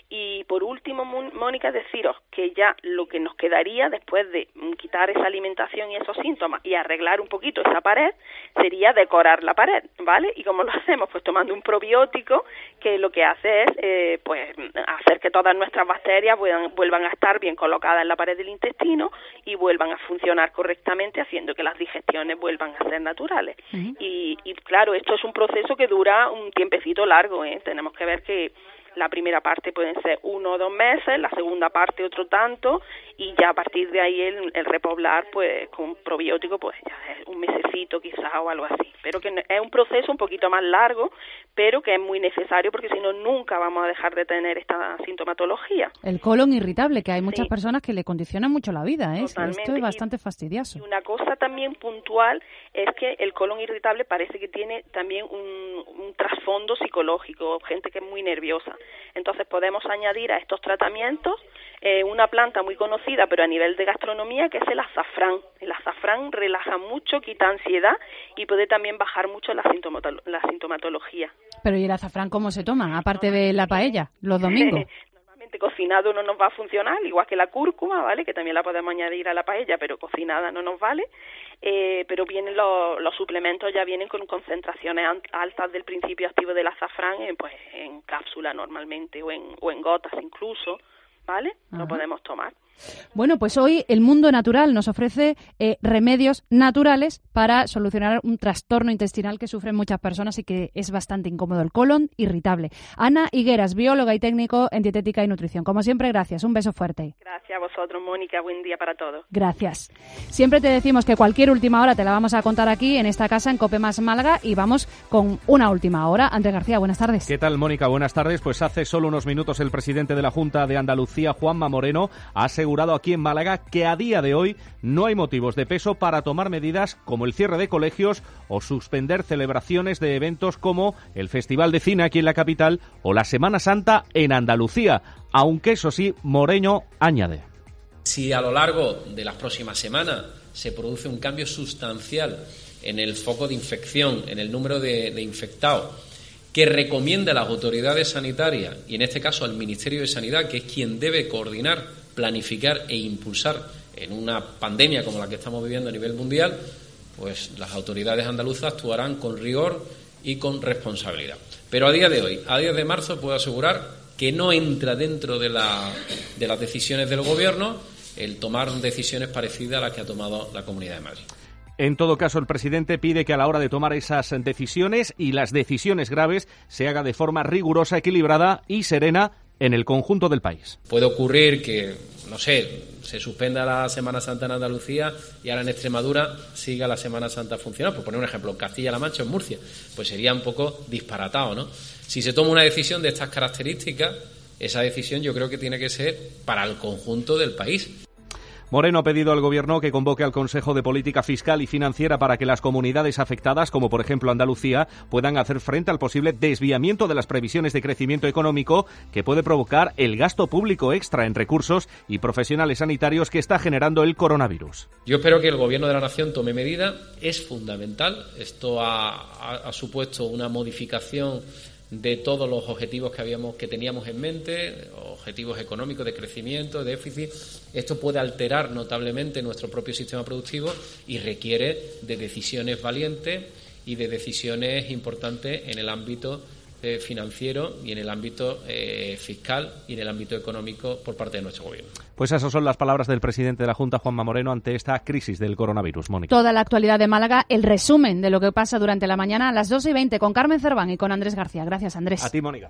Y por último, Mónica, deciros que ya lo que nos quedaría después de quitar esa alimentación y esos síntomas y arreglar un poquito esa pared sería decorar la pared, ¿vale? ¿Y cómo lo hacemos? Pues tomando un probiótico que lo que hace es eh, pues hacer que todas nuestras bacterias vuelvan, vuelvan a estar bien colocadas en la pared del intestino y vuelvan a funcionar correctamente, haciendo que las digestiones vuelvan a ser naturales. Uh-huh. Y, y claro, esto es un proceso que dura un tiempecito largo, ¿eh? Tenemos que ver que la primera parte pueden ser uno o dos meses, la segunda parte otro tanto, y ya a partir de ahí el, el repoblar, pues con probiótico, pues ya es un mesecito quizás o algo así. Pero que es un proceso un poquito más largo, pero que es muy necesario porque si no nunca vamos a dejar de tener esta sintomatología. El colon irritable, que hay muchas sí. personas que le condicionan mucho la vida, ¿eh? Totalmente. Esto es bastante fastidioso. Y una cosa también puntual es que el colon irritable parece que tiene también un, un trasfondo psicológico, gente que es muy nerviosa. Entonces podemos añadir a estos tratamientos eh, una planta muy conocida, pero a nivel de gastronomía, que es el azafrán. El azafrán relaja mucho, quita ansiedad y puede también bajar mucho la, sintomatolo- la sintomatología. Pero ¿y el azafrán cómo se toma? Aparte de la paella, los domingos. Normalmente cocinado no nos va a funcionar, igual que la cúrcuma, ¿vale? Que también la podemos añadir a la paella, pero cocinada no nos vale. Eh, pero vienen los, los suplementos, ya vienen con concentraciones altas del principio activo del azafrán, en, pues en cápsula normalmente o en, o en gotas incluso, ¿vale? Ajá. Lo podemos tomar. Bueno, pues hoy el mundo natural nos ofrece eh, remedios naturales para solucionar un trastorno intestinal que sufren muchas personas y que es bastante incómodo, el colon irritable. Ana Higueras, bióloga y técnico en dietética y nutrición. Como siempre, gracias. Un beso fuerte. Gracias a vosotros, Mónica. Buen día para todos. Gracias. Siempre te decimos que cualquier última hora te la vamos a contar aquí en esta casa en Cope Más Málaga y vamos con una última hora. Andrés García, buenas tardes. ¿Qué tal, Mónica? Buenas tardes. Pues hace solo unos minutos el presidente de la Junta de Andalucía, Juanma Moreno, ha asegurado aquí en Málaga que a día de hoy no hay motivos de peso para tomar medidas como el cierre de colegios o suspender celebraciones de eventos como el Festival de Cine aquí en la capital o la Semana Santa en Andalucía, aunque eso sí, Moreno añade. Si a lo largo de las próximas semanas se produce un cambio sustancial en el foco de infección, en el número de, de infectados, que recomienda a las autoridades sanitarias, y en este caso al Ministerio de Sanidad, que es quien debe coordinar, planificar e impulsar en una pandemia como la que estamos viviendo a nivel mundial, pues las autoridades andaluzas actuarán con rigor y con responsabilidad. Pero a día de hoy, a diez de marzo, puedo asegurar que no entra dentro de, la, de las decisiones del Gobierno el tomar decisiones parecidas a las que ha tomado la Comunidad de Madrid. En todo caso, el presidente pide que a la hora de tomar esas decisiones y las decisiones graves se haga de forma rigurosa, equilibrada y serena en el conjunto del país. Puede ocurrir que, no sé, se suspenda la Semana Santa en Andalucía y ahora en Extremadura siga la Semana Santa funcionando. Por poner un ejemplo, en Castilla-La Mancha o en Murcia, pues sería un poco disparatado, ¿no? Si se toma una decisión de estas características, esa decisión yo creo que tiene que ser para el conjunto del país. Moreno ha pedido al Gobierno que convoque al Consejo de Política Fiscal y Financiera para que las comunidades afectadas, como por ejemplo Andalucía, puedan hacer frente al posible desviamiento de las previsiones de crecimiento económico que puede provocar el gasto público extra en recursos y profesionales sanitarios que está generando el coronavirus. Yo espero que el Gobierno de la Nación tome medidas. Es fundamental. Esto ha, ha, ha supuesto una modificación de todos los objetivos que habíamos que teníamos en mente, objetivos económicos de crecimiento, de déficit. Esto puede alterar notablemente nuestro propio sistema productivo y requiere de decisiones valientes y de decisiones importantes en el ámbito eh, financiero y en el ámbito eh, fiscal y en el ámbito económico por parte de nuestro Gobierno. Pues esas son las palabras del presidente de la Junta, Juanma Moreno, ante esta crisis del coronavirus. Mónica. Toda la actualidad de Málaga, el resumen de lo que pasa durante la mañana a las dos y veinte con Carmen Cerván y con Andrés García. Gracias, Andrés. A ti, Mónica.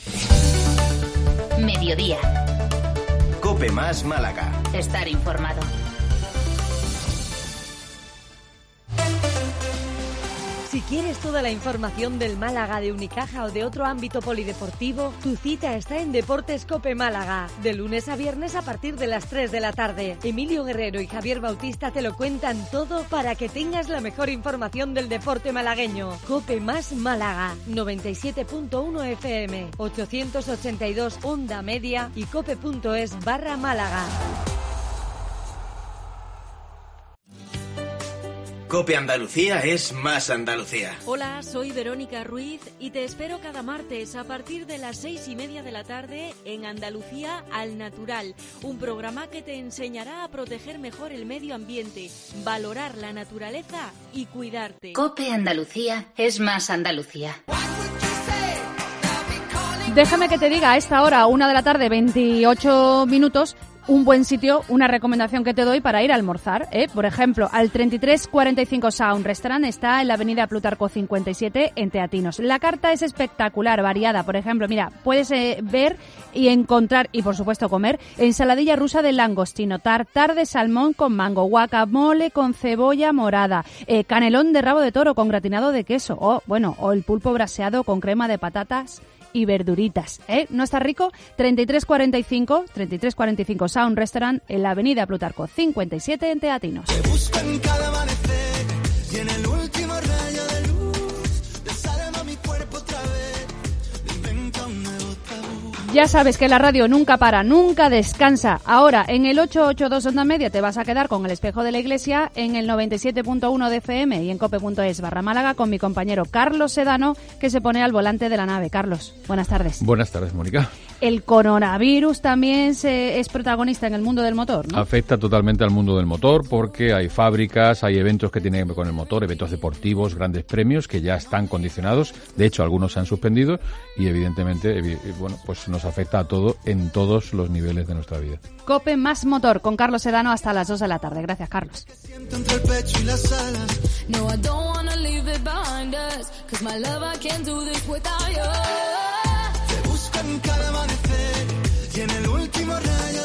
Mediodía. Cope Más Málaga. Estar informado. Si quieres toda la información del Málaga, de Unicaja o de otro ámbito polideportivo, tu cita está en Deportes Cope Málaga, de lunes a viernes a partir de las tres de la tarde. Emilio Guerrero y Javier Bautista te lo cuentan todo para que tengas la mejor información del deporte malagueño. Cope Más Málaga, noventa y siete punto uno F M, ochocientos ochenta y dos Onda Media y cope.es barra Málaga. Cope Andalucía es más Andalucía. Hola, soy Verónica Ruiz y te espero cada martes a partir de las seis y media de la tarde en Andalucía al Natural, un programa que te enseñará a proteger mejor el medio ambiente, valorar la naturaleza y cuidarte. Cope Andalucía es más Andalucía. Déjame que te diga a esta hora, una de la tarde, veintiocho minutos, un buen sitio, una recomendación que te doy para ir a almorzar, ¿eh? Por ejemplo, al treinta y tres cuarenta y cinco Sound Restaurant está en la avenida Plutarco cincuenta y siete en Teatinos. La carta es espectacular, variada. Por ejemplo, mira, puedes eh, ver y encontrar, y por supuesto comer, ensaladilla rusa de langostino, tartar de salmón con mango, guacamole con cebolla morada, eh, canelón de rabo de toro con gratinado de queso, o bueno, o el pulpo braseado con crema de patatas y verduritas, ¿eh? ¿No está rico? treinta y tres cuarenta y cinco, treinta y tres cuarenta y cinco Sound Restaurant en la avenida Plutarco cincuenta y siete en Teatinos. Te busco en cada amanecer y en el último rayo de luz desarma mi cuerpo otra vez, inventa un nuevo tabú. Ya sabes que la radio nunca para, nunca descansa. Ahora, en el ochocientos ochenta y dos Onda Media te vas a quedar con el espejo de la iglesia, en el noventa y siete punto uno de F M y en cope punto es barra Málaga con mi compañero Carlos Sedano, que se pone al volante de la nave. Carlos, buenas tardes. Buenas tardes, Mónica. El coronavirus también se, es protagonista en el mundo del motor, ¿no? Afecta totalmente al mundo del motor porque hay fábricas, hay eventos que tienen que ver con el motor, eventos deportivos, grandes premios que ya están condicionados. De hecho, algunos se han suspendido y evidentemente, evi- bueno, pues nos afecta a todo en todos los niveles de nuestra vida. Cope más motor con Carlos Sedano hasta las dos de la tarde. Gracias, Carlos. Entre el pecho y las alas. No, I don't wanna leave it behind us, 'cause my love I can't do this without you. Te busco en cada amanecer y en el último rayo